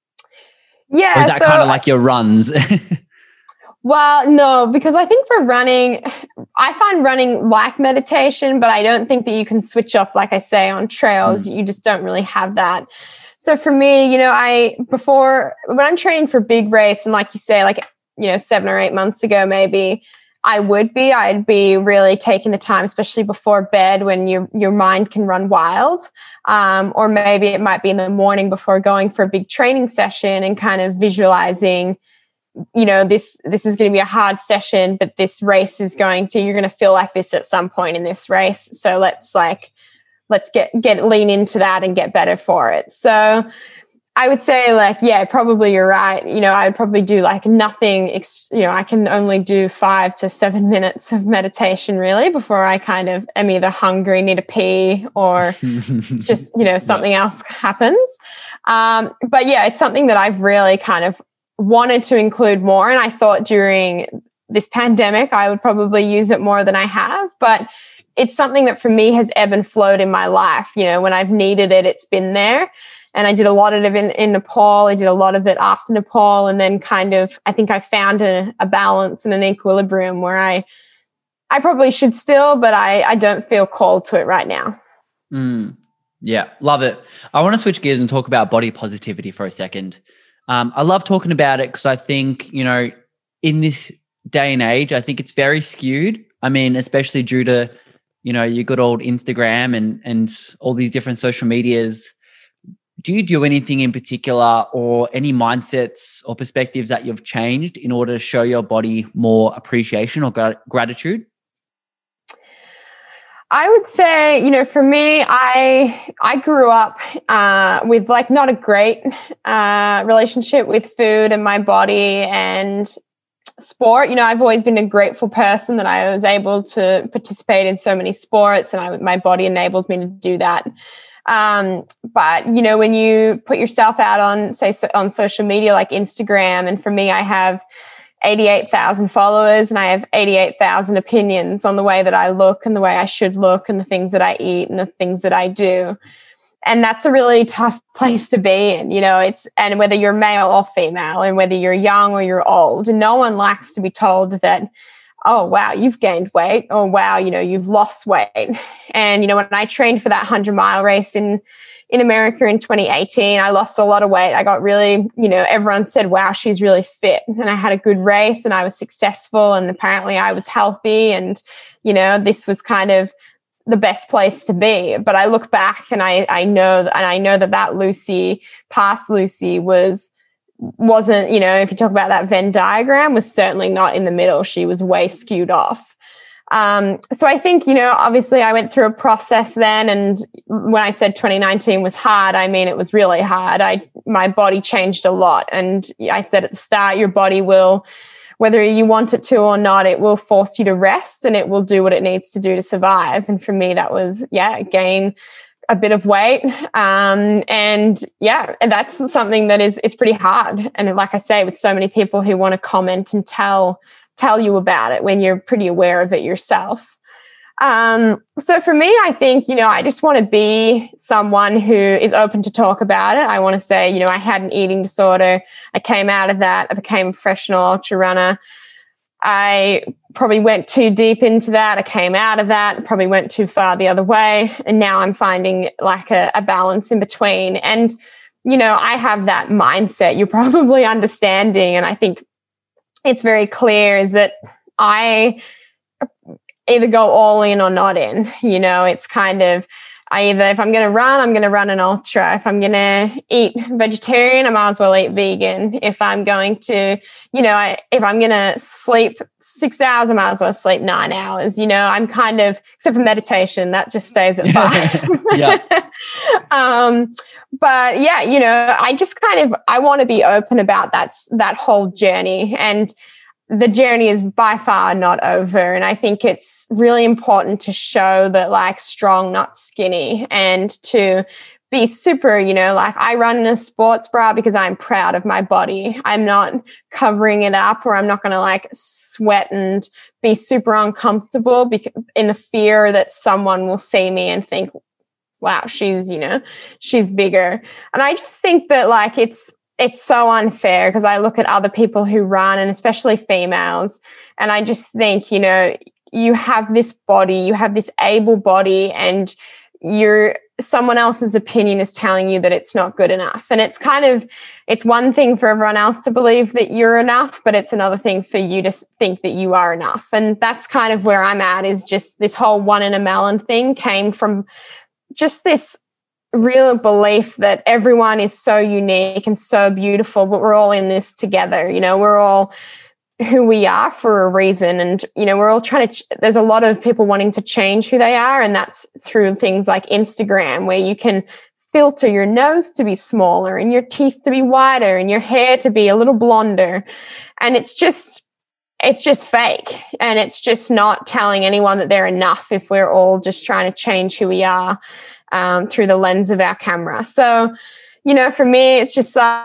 Yeah. Or is that so, kind of like your runs? Well, no, because I think for running, I find running like meditation, but I don't think that you can switch off, like I say, on trails. Mm. You just don't really have that. So for me, you know, I, before, when I'm training for big race, and like you say, like, you know, seven or eight months ago, maybe, I would be, I'd be really taking the time, especially before bed when your your mind can run wild. Um, or maybe it might be in the morning before going for a big training session and kind of visualizing, you know, this, this is going to be a hard session, but this race is going to, you're going to feel like this at some point in this race. So let's like, let's get, get, lean into that and get better for it. So I would say like, yeah, probably you're right. You know, I would probably do like nothing, ex- you know, I can only do five to seven minutes of meditation really before I kind of am either hungry, need a pee, or just, you know, something yeah. else happens. Um, but yeah, it's something that I've really kind of wanted to include more. And I thought during this pandemic, I would probably use it more than I have, but it's something that for me has ebbed and flowed in my life. You know, when I've needed it, it's been there. And I did a lot of it in, in Nepal. I did a lot of it after Nepal. And then kind of, I think I found a, a balance and an equilibrium where I, I probably should still, but I, I don't feel called to it right now. Mm, yeah, love it. I want to switch gears and talk about body positivity for a second. Um, I love talking about it because I think, you know, in this day and age, I think it's very skewed. I mean, especially due to, you know, your good old Instagram and, and all these different social medias. Do you do anything in particular or any mindsets or perspectives that you've changed in order to show your body more appreciation or gra- gratitude? I would say, you know, for me, I I grew up uh, with like not a great uh, relationship with food and my body and sport. You know, I've always been a grateful person that I was able to participate in so many sports, and I, my body enabled me to do that. Um, but you know, when you put yourself out on, say, so, on social media like Instagram, and for me, I have eighty-eight thousand followers and I have eighty-eight thousand opinions on the way that I look and the way I should look and the things that I eat and the things that I do. And that's a really tough place to be in, you know, it's, and whether you're male or female and whether you're young or you're old, and no one likes to be told that, oh, wow, you've gained weight, or wow, you know, you've lost weight. And, you know, when I trained for that hundred mile race in, in America in twenty eighteen, I lost a lot of weight. I got really, you know, everyone said, wow, she's really fit. And I had a good race and I was successful and apparently I was healthy and, you know, this was kind of the best place to be. But I look back and I, I know, and I know that that Lucy, past Lucy was, wasn't, you know, if you talk about that Venn diagram, was certainly not in the middle. She was way skewed off. Um, so I think, you know, obviously I went through a process then. And when I said twenty nineteen was hard, I mean, it was really hard. I, my body changed a lot. And I said at the start, your body will, whether you want it to or not, it will force you to rest and it will do what it needs to do to survive. And for me, that was, yeah, gain a bit of weight. Um, and yeah, and that's something that is, it's pretty hard. And like I say, with so many people who want to comment and tell tell you about it when you're pretty aware of it yourself. Um, so for me, I think, you know, I just want to be someone who is open to talk about it. I want to say, you know, I had an eating disorder. I came out of that. I became a professional ultra runner. I probably went too deep into that. I came out of that, probably went too far the other way. And now I'm finding like a, a balance in between. And, you know, I have that mindset you're probably understanding. And I think it's very clear is that I either go all in or not in. You know, it's kind of, I either, if I'm going to run, I'm going to run an ultra. If I'm going to eat vegetarian, I might as well eat vegan. If I'm going to, you know, I, if I'm going to sleep six hours, I might as well sleep nine hours. You know, I'm kind of, except for meditation, that just stays at five. Yeah. um, but yeah, you know, I just kind of, I want to be open about that, that whole journey. And the journey is by far not over. And I think it's really important to show that like strong, not skinny, and to be super, you know, like I run in a sports bra because I'm proud of my body. I'm not covering it up, or I'm not going to like sweat and be super uncomfortable because in the fear that someone will see me and think, wow, she's, you know, she's bigger. And I just think that like it's, it's so unfair because I look at other people who run, and especially females, and I just think, you know, you have this body, you have this able body, and you're someone else's opinion is telling you that it's not good enough. And it's kind of, it's one thing for everyone else to believe that you're enough, but it's another thing for you to think that you are enough. And that's kind of where I'm at, is just this whole one in a melon thing came from just this real belief that everyone is so unique and so beautiful, but we're all in this together. You know, we're all who we are for a reason. And, you know, we're all trying to, ch- there's a lot of people wanting to change who they are. And that's through things like Instagram, where you can filter your nose to be smaller and your teeth to be wider and your hair to be a little blonder. And it's just, it's just fake. And it's just not telling anyone that they're enough if we're all just trying to change who we are um, through the lens of our camera. So, you know, for me, it's just uh,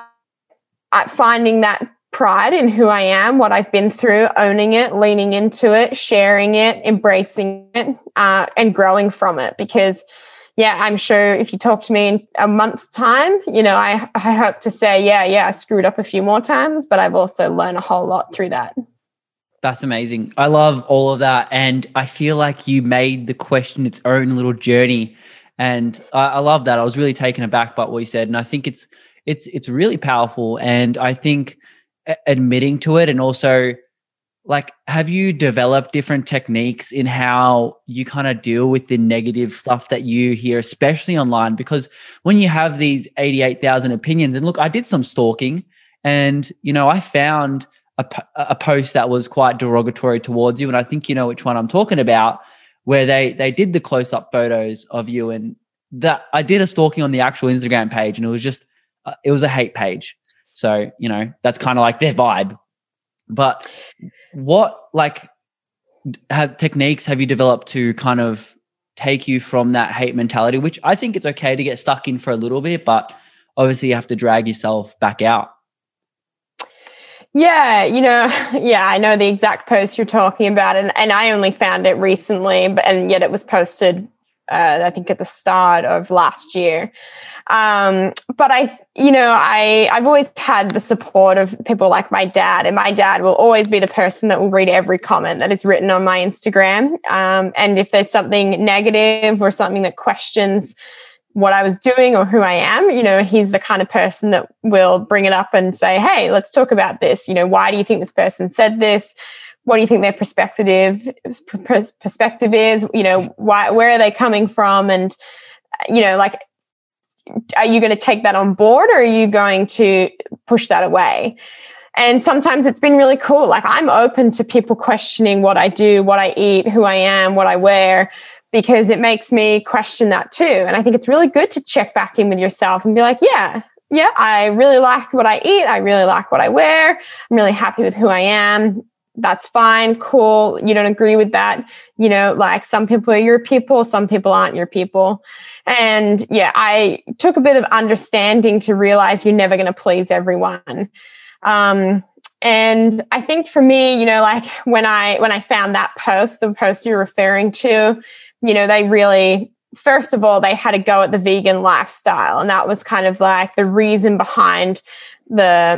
finding that pride in who I am, what I've been through, owning it, leaning into it, sharing it, embracing it, uh, and growing from it. Because, yeah, I'm sure if you talk to me in a month's time, you know, I, I hope to say, yeah, yeah, I screwed up a few more times, but I've also learned a whole lot through that. That's amazing. I love all of that. And I feel like you made the question its own little journey. And I, I love that. I was really taken aback by what you said. And I think it's, it's, it's really powerful. And I think admitting to it, and also like, have you developed different techniques in how you kind of deal with the negative stuff that you hear, especially online? Because when you have these eighty-eight thousand opinions, and look, I did some stalking, and, you know, I found a, a post that was quite derogatory towards you. And I think you know which one I'm talking about, where they, they did the close-up photos of you. And that I did a stalking on the actual Instagram page, and it was just, uh, it was a hate page. So, you know, that's kind of like their vibe. But what like have techniques have you developed to kind of take you from that hate mentality, which I think it's okay to get stuck in for a little bit, but obviously you have to drag yourself back out? Yeah, you know, yeah, I know the exact post you're talking about, and, and I only found it recently, but and yet it was posted, uh, I think, at the start of last year. Um, but I, you know, I I've always had the support of people like my dad, and my dad will always be the person that will read every comment that is written on my Instagram. Um, and if there's something negative or something that questions what I was doing or who I am, you know, he's the kind of person that will bring it up and say, hey, let's talk about this. You know, why do you think this person said this? What do you think their perspective perspective is? You know, why, where are they coming from? And, you know, like, are you going to take that on board, or are you going to push that away? And sometimes it's been really cool. Like, I'm open to people questioning what I do, what I eat, who I am, what I wear, because it makes me question that too. And I think it's really good to check back in with yourself and be like, yeah, yeah, I really like what I eat. I really like what I wear. I'm really happy with who I am. That's fine. Cool. You don't agree with that. You know, like, some people are your people, some people aren't your people. And yeah, I took a bit of understanding to realize you're never going to please everyone. Um, and I think for me, you know, like when I, when I found that post, the post you're referring to, you know, they really, first of all, they had to go at the vegan lifestyle. And that was kind of like the reason behind the,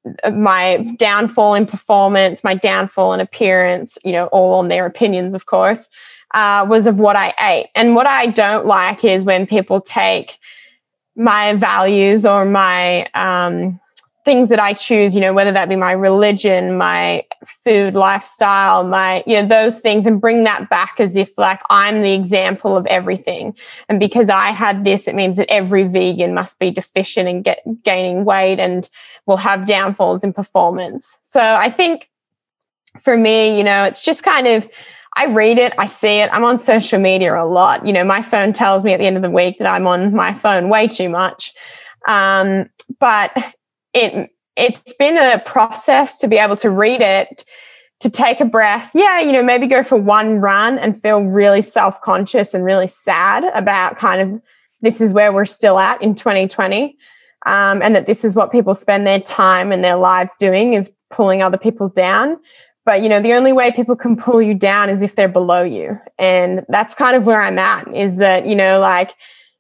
my downfall in performance, my downfall in appearance, you know, all on their opinions, of course, uh, was of what I ate. And what I don't like is when people take my values or my, um, things that I choose, you know, whether that be my religion, my food lifestyle, my, you know, those things, and bring that back as if like I'm the example of everything. And because I had this, it means that every vegan must be deficient and get gaining weight and will have downfalls in performance. So I think for me, you know, it's just kind of, I read it, I see it. I'm on social media a lot. You know, my phone tells me at the end of the week that I'm on my phone way too much. Um, but It, it's been a process to be able to read it, to take a breath. Yeah, you know, maybe go for one run and feel really self-conscious and really sad about kind of this is where we're still at in twenty twenty. Um, and that this is what people spend their time and their lives doing, is pulling other people down. But, you know, the only way people can pull you down is if they're below you. And that's kind of where I'm at, is that, you know, like,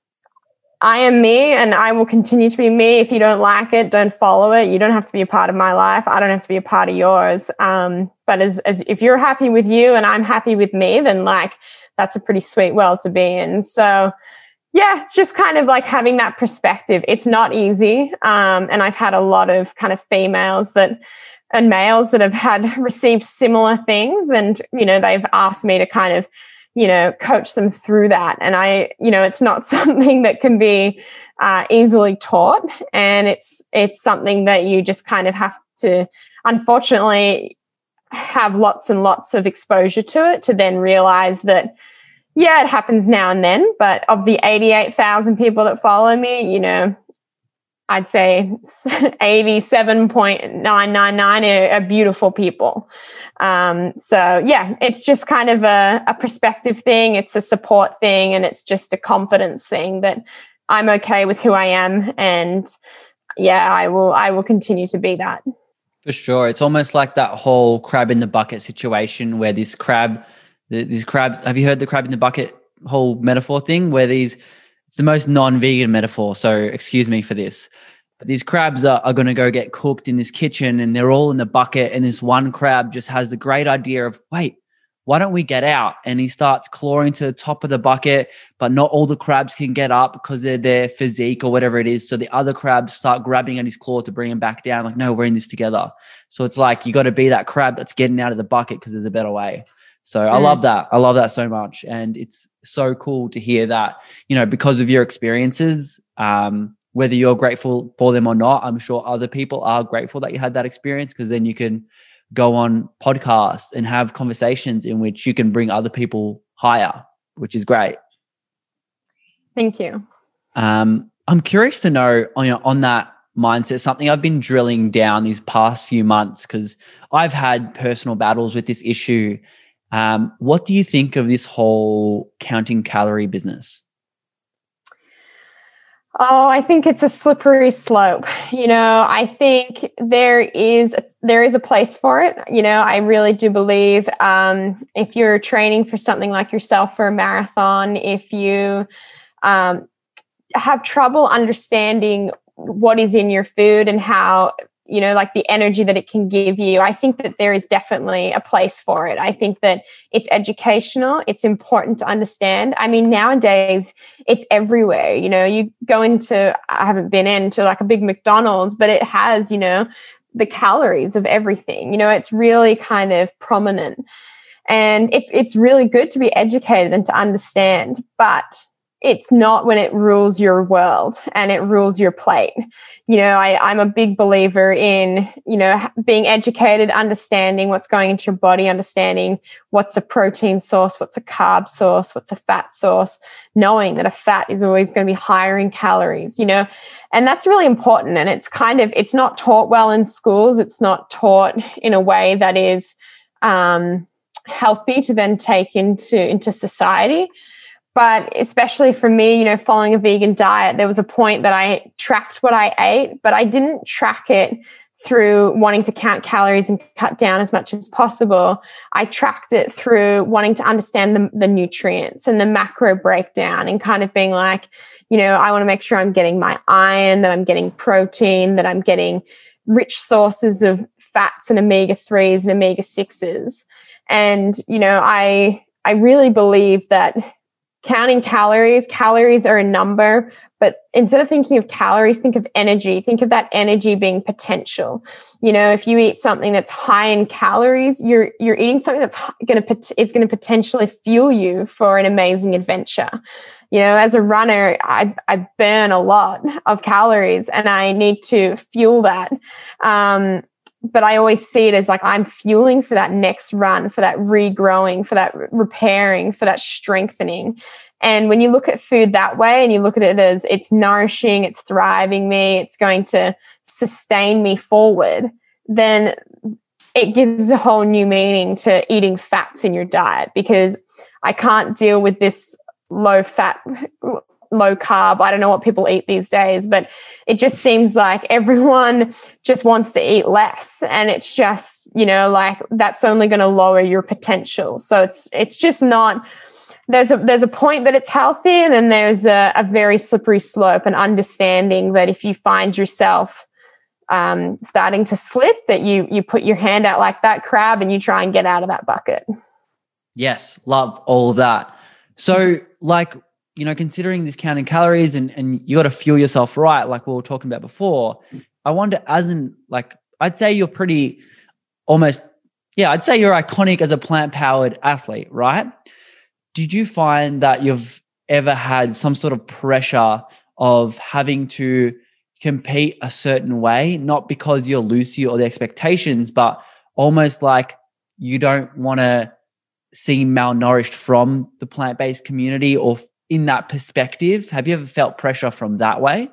I am me and I will continue to be me. If you don't like it, don't follow it. You don't have to be a part of my life. I don't have to be a part of yours. Um, but as, as if you're happy with you and I'm happy with me, then like, that's a pretty sweet world to be in. So yeah, it's just kind of like having that perspective. It's not easy. Um, and I've had a lot of kind of females that and males that have had received similar things. And, you know, they've asked me to kind of, you know, coach them through that. And I, you know, it's not something that can be uh, easily taught. And it's, it's something that you just kind of have to, unfortunately, have lots and lots of exposure to it to then realize that, yeah, it happens now and then. But of the eighty-eight thousand people that follow me, you know, I'd say eighty-seven point nine nine nine are, are beautiful people. Um, so yeah, it's just kind of a, a perspective thing. It's a support thing. And it's just a confidence thing that I'm okay with who I am. And yeah, I will, I will continue to be that. For sure. It's almost like that whole crab in the bucket situation where this crab, these crabs, have you heard the crab in the bucket whole metaphor thing where these, it's the most non-vegan metaphor, so excuse me for this. But these crabs are, are going to go get cooked in this kitchen and they're all in the bucket, and this one crab just has the great idea of, wait, why don't we get out? And he starts clawing to the top of the bucket, but not all the crabs can get up because of their physique or whatever it is. So the other crabs start grabbing at his claw to bring him back down. Like, no, we're in this together. So it's like you got to be that crab that's getting out of the bucket because there's a better way. So I love that. I love that so much. And it's so cool to hear that, you know, because of your experiences, um, whether you're grateful for them or not, I'm sure other people are grateful that you had that experience, because then you can go on podcasts and have conversations in which you can bring other people higher, which is great. Thank you. Um, I'm curious to know on, you know, on that mindset, something I've been drilling down these past few months, because I've had personal battles with this issue. Um, what do you think of this whole counting calorie business? Oh, I think it's a slippery slope. You know, I think there is there is a place for it. You know, I really do believe um, if you're training for something like yourself for a marathon, if you um, have trouble understanding what is in your food and how, you know, like the energy that it can give you, I think that there is definitely a place for it. I think that it's educational. It's important to understand. I mean, nowadays it's everywhere. You know, you go into, I haven't been into like a big McDonald's, but it has, you know, the calories of everything. You know, it's really kind of prominent. And it's it's really good to be educated and to understand, but it's not when it rules your world and it rules your plate. You know, I, I'm a big believer in, you know, being educated, understanding what's going into your body, understanding what's a protein source, what's a carb source, what's a fat source, knowing that a fat is always going to be higher in calories, you know, and that's really important. And it's kind of, it's not taught well in schools. It's not taught in a way that is um, healthy to then take into, into society. But especially for me, you know, following a vegan diet, there was a point that I tracked what I ate, but I didn't track it through wanting to count calories and cut down as much as possible. I tracked it through wanting to understand the, the nutrients and the macro breakdown and kind of being like, you know, I want to make sure I'm getting my iron, that I'm getting protein, that I'm getting rich sources of fats and omega threes and omega sixes. And, you know, I I really believe that counting calories, calories are a number, but instead of thinking of calories, think of energy. Think of that energy being potential. You know, if you eat something that's high in calories, you're you're eating something that's going to it's going to potentially fuel you for an amazing adventure. You know, as a runner, I I burn a lot of calories, and I need to fuel that. Um, but I always see it as like I'm fueling for that next run, for that regrowing, for that repairing, for that strengthening. And when you look at food that way and you look at it as it's nourishing, it's thriving me, it's going to sustain me forward, then it gives a whole new meaning to eating fats in your diet, because I can't deal with this low fat, low carb. I don't know what people eat these days, but it just seems like everyone just wants to eat less. And it's just, you know, like that's only going to lower your potential. So it's, it's just not, there's a, there's a point that it's healthy. And then there's a, a very slippery slope, and understanding that if you find yourself um, starting to slip, that you, you put your hand out like that crab and you try and get out of that bucket. Yes. Love all of that. So like, you know, considering this counting calories and, and you got to fuel yourself right, like we were talking about before, I wonder, as in, like, I'd say you're pretty almost, yeah, I'd say you're iconic as a plant-powered athlete, right? Did you find that you've ever had some sort of pressure of having to compete a certain way, not because you're Lucy or the expectations, but almost like you don't want to seem malnourished from the plant-based community, or in that perspective? Have you ever felt pressure from that way?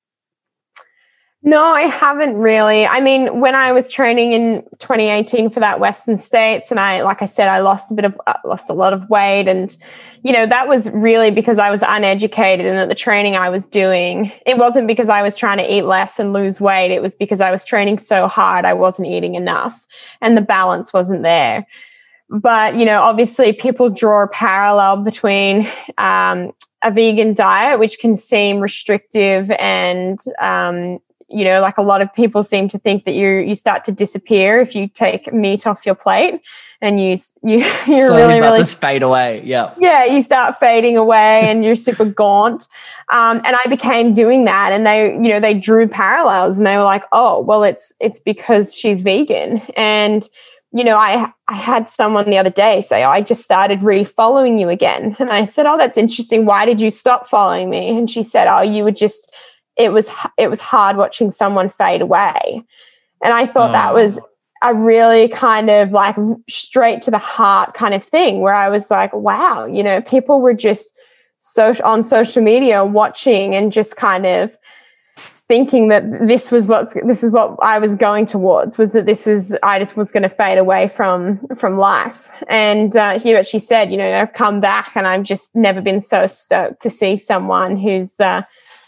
No, I haven't really. I mean, when I was training in twenty eighteen for that Western States, and I, like I said, I lost a bit of, uh, lost a lot of weight, and you know, that was really because I was uneducated, and that the training I was doing, it wasn't because I was trying to eat less and lose weight. It was because I was training so hard, I wasn't eating enough, and the balance wasn't there. But, you know, obviously people draw a parallel between um, a vegan diet, which can seem restrictive and, um, you know, like a lot of people seem to think that you you start to disappear if you take meat off your plate, and you, you, you're so really, you really... just fade away, yeah. Yeah, you start fading away and you're super gaunt. Um, and I became doing that, and they, you know, they drew parallels, and they were like, oh, well, it's it's because she's vegan. And you know, I I had someone the other day say, oh, I just started re-following you again. And I said, oh, that's interesting. Why did you stop following me? And she said, oh, you were just, it was, it was hard watching someone fade away. And I thought oh. that was a really kind of like straight to the heart kind of thing, where I was like, wow, you know, people were just so on social media watching and just kind of thinking that this was what's this is what I was going towards, was that this is I just was going to fade away from from life. And uh, hear what she said, you know, I've come back and I've just never been so stoked to see someone who's uh,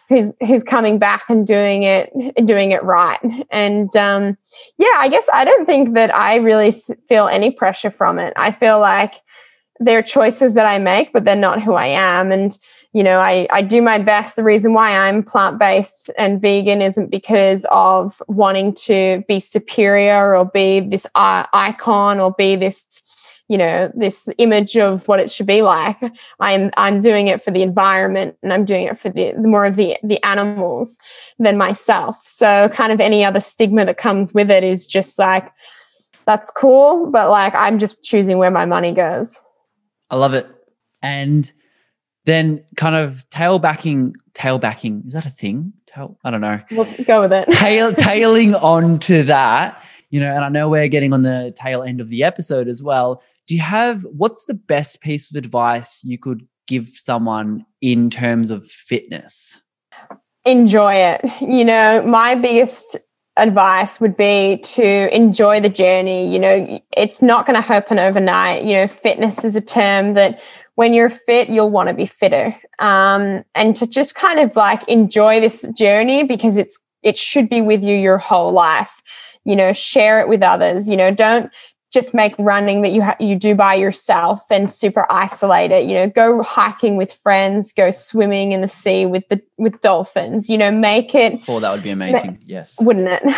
who's who's coming back and doing it doing it right. And um, yeah, I guess I don't think that I really feel any pressure from it. I feel like they're choices that I make, but they're not who I am. And you know, I, I do my best. The reason why I'm plant-based and vegan isn't because of wanting to be superior or be this uh, icon or be this, you know, this image of what it should be like. I'm I'm doing it for the environment, and I'm doing it for the, the more of the the animals than myself. So kind of any other stigma that comes with it is just like, that's cool, but like I'm just choosing where my money goes. I love it. And then kind of tailbacking, tailbacking, is that a thing? Tail, I don't know. We'll go with it. Tail, tailing on to that, you know, and I know we're getting on the tail end of the episode as well. Do you have, what's the best piece of advice you could give someone in terms of fitness? Enjoy it. You know, my biggest advice would be to enjoy the journey. You know, it's not going to happen overnight. You know, fitness is a term that when you're fit, you'll want to be fitter. Um, and to just kind of like enjoy this journey, because it's it should be with you your whole life. You know, share it with others. You know, don't just make running that you ha- you do by yourself and super isolated. You know, go hiking with friends, go swimming in the sea with the with dolphins. You know, make it. Oh, that would be amazing. Ma- yes, wouldn't it?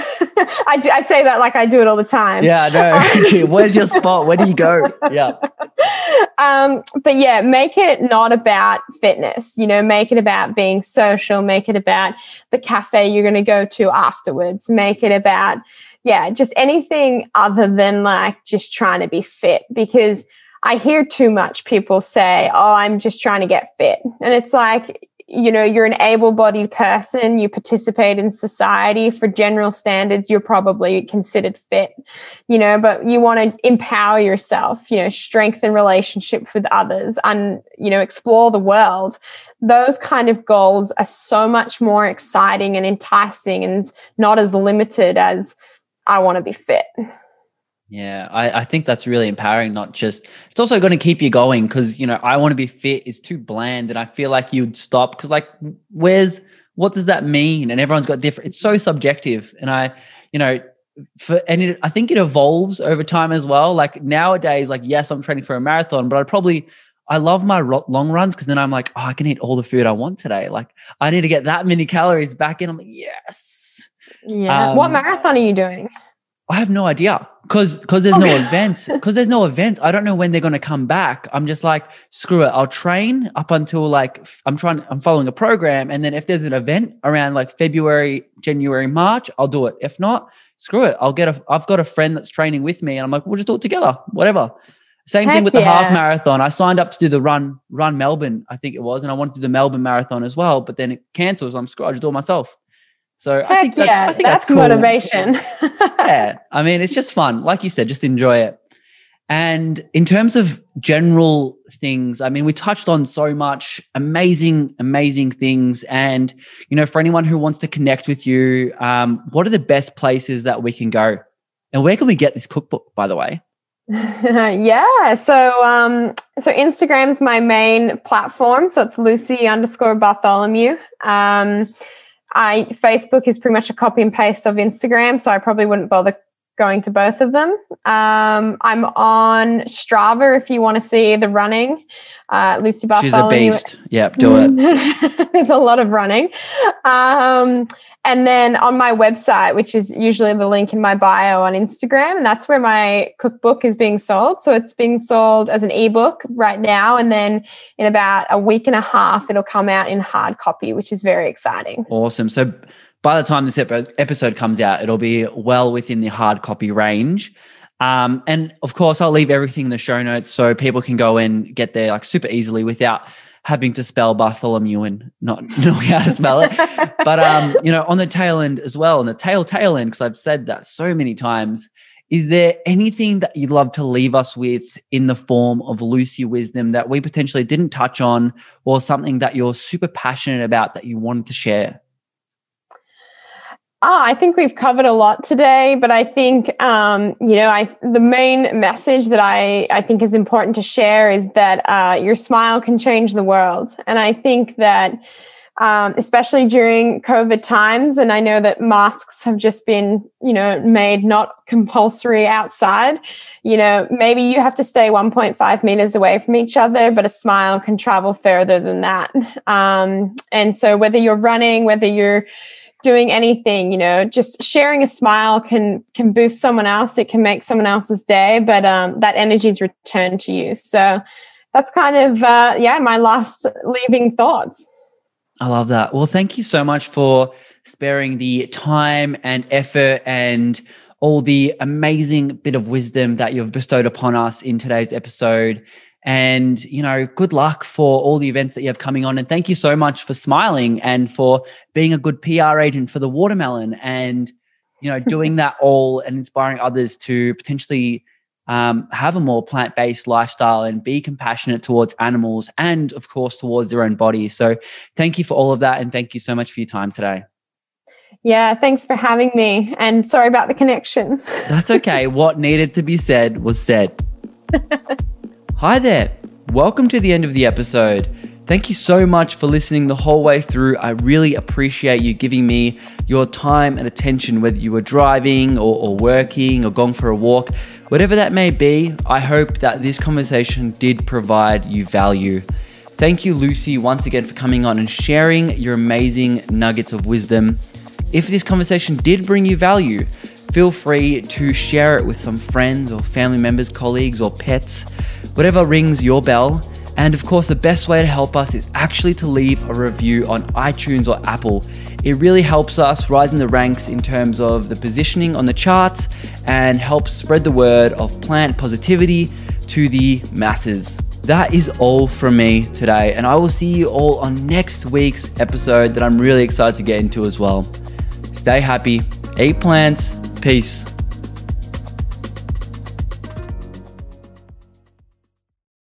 I do, I say that like I do it all the time. Yeah, I know. Where's your spot? Where do you go? Yeah. Um, but yeah, make it not about fitness. You know, make it about being social. Make it about the cafe you're going to go to afterwards. Make it about yeah, just anything other than like just trying to be fit, because I hear too much people say, oh, I'm just trying to get fit. And it's like, you know, you're an able-bodied person, you participate in society. For general standards, you're probably considered fit, you know, but you want to empower yourself, you know, strengthen relationships with others and, you know, explore the world. Those kind of goals are so much more exciting and enticing and not as limited as I want to be fit. Yeah, I, I think that's really empowering. Not just, it's also going to keep you going, because, you know, I want to be fit is too bland, and I feel like you'd stop because like, where's, what does that mean? And everyone's got different, it's so subjective. And I, you know, for, and it, I think it evolves over time as well. Like nowadays, like, yes, I'm training for a marathon, but I'd probably, I love my ro- long runs, because then I'm like, oh, I can eat all the food I want today. Like I need to get that many calories back in. I'm like, yes. Yeah. Um, what marathon are you doing? I have no idea, because because there's no events. Because there's no events. I don't know when they're going to come back. I'm just like, screw it. I'll train up until like I'm trying. I'm following a program, and then if there's an event around like February, January, March, I'll do it. If not, screw it. I'll get a. I've got a friend that's training with me, and I'm like, we'll just do it together. Whatever. Same Heck thing with yeah. the half marathon. I signed up to do the run, run Melbourne, I think it was, and I wanted to do the Melbourne marathon as well, but then it cancels. I'm screwed. I just do it myself. So Heck I think that's, yeah, I think that's, that's cool. motivation. Yeah. I mean, it's just fun. Like you said, just enjoy it. And in terms of general things, I mean, we touched on so much amazing, amazing things. And, you know, for anyone who wants to connect with you, um, what are the best places that we can go? And where can we get this cookbook, by the way? yeah. So, um, so Instagram's my main platform. So it's Lucy underscore Bartholomew. Um, I Facebook is pretty much a copy and paste of Instagram, so I probably wouldn't bother going to both of them. Um, I'm on Strava if you want to see the running. Uh, Lucy Bartholomew. She's a beast. Yep, do it. There's a lot of running. Um, and then on my website, which is usually the link in my bio on Instagram, and that's where my cookbook is being sold. So it's being sold as an ebook right now. And then in about a week and a half, it'll come out in hard copy, which is very exciting. Awesome. So by the time this episode comes out, it'll be well within the hard copy range. Um, and of course, I'll leave everything in the show notes so people can go and get there like super easily without having to spell Bartholomew and not knowing how to spell it. But, um, you know, on the tail end as well, on the tail, tail end, because I've said that so many times, is there anything that you'd love to leave us with in the form of Lucy wisdom that we potentially didn't touch on, or something that you're super passionate about that you wanted to share? Oh, I think we've covered a lot today, but I think, um, you know, I the main message that I, I think is important to share is that uh, your smile can change the world. And I think that um, especially during COVID times. And I know that masks have just been, you know, made not compulsory outside. You know, maybe you have to stay one point five meters away from each other, but a smile can travel further than that. Um, and so whether you're running, whether you're doing anything, you know, just sharing a smile can can boost someone else. It can make someone else's day, but um, that energy is returned to you. So that's kind of, uh, yeah, my last leaving thoughts. I love that. Well, thank you so much for sparing the time and effort and all the amazing bit of wisdom that you've bestowed upon us in today's episode. And, you know, good luck for all the events that you have coming on. And thank you so much for smiling and for being a good P R agent for the watermelon and, you know, doing that all and inspiring others to potentially um, have a more plant-based lifestyle and be compassionate towards animals and, of course, towards their own body. So thank you for all of that. And thank you so much for your time today. Yeah, thanks for having me. And sorry about the connection. That's okay. What needed to be said was said. Hi there. Welcome to the end of the episode. Thank you so much for listening the whole way through. I really appreciate you giving me your time and attention, whether you were driving or, or working or going for a walk. Whatever that may be, I hope that this conversation did provide you value. Thank you, Lucy, once again for coming on and sharing your amazing nuggets of wisdom. If this conversation did bring you value, feel free to share it with some friends or family members, colleagues, or pets, whatever rings your bell. And of course, the best way to help us is actually to leave a review on iTunes or Apple. It really helps us rise in the ranks in terms of the positioning on the charts and helps spread the word of plant positivity to the masses. That is all from me today, and I will see you all on next week's episode that I'm really excited to get into as well. Stay happy, eat plants, peace.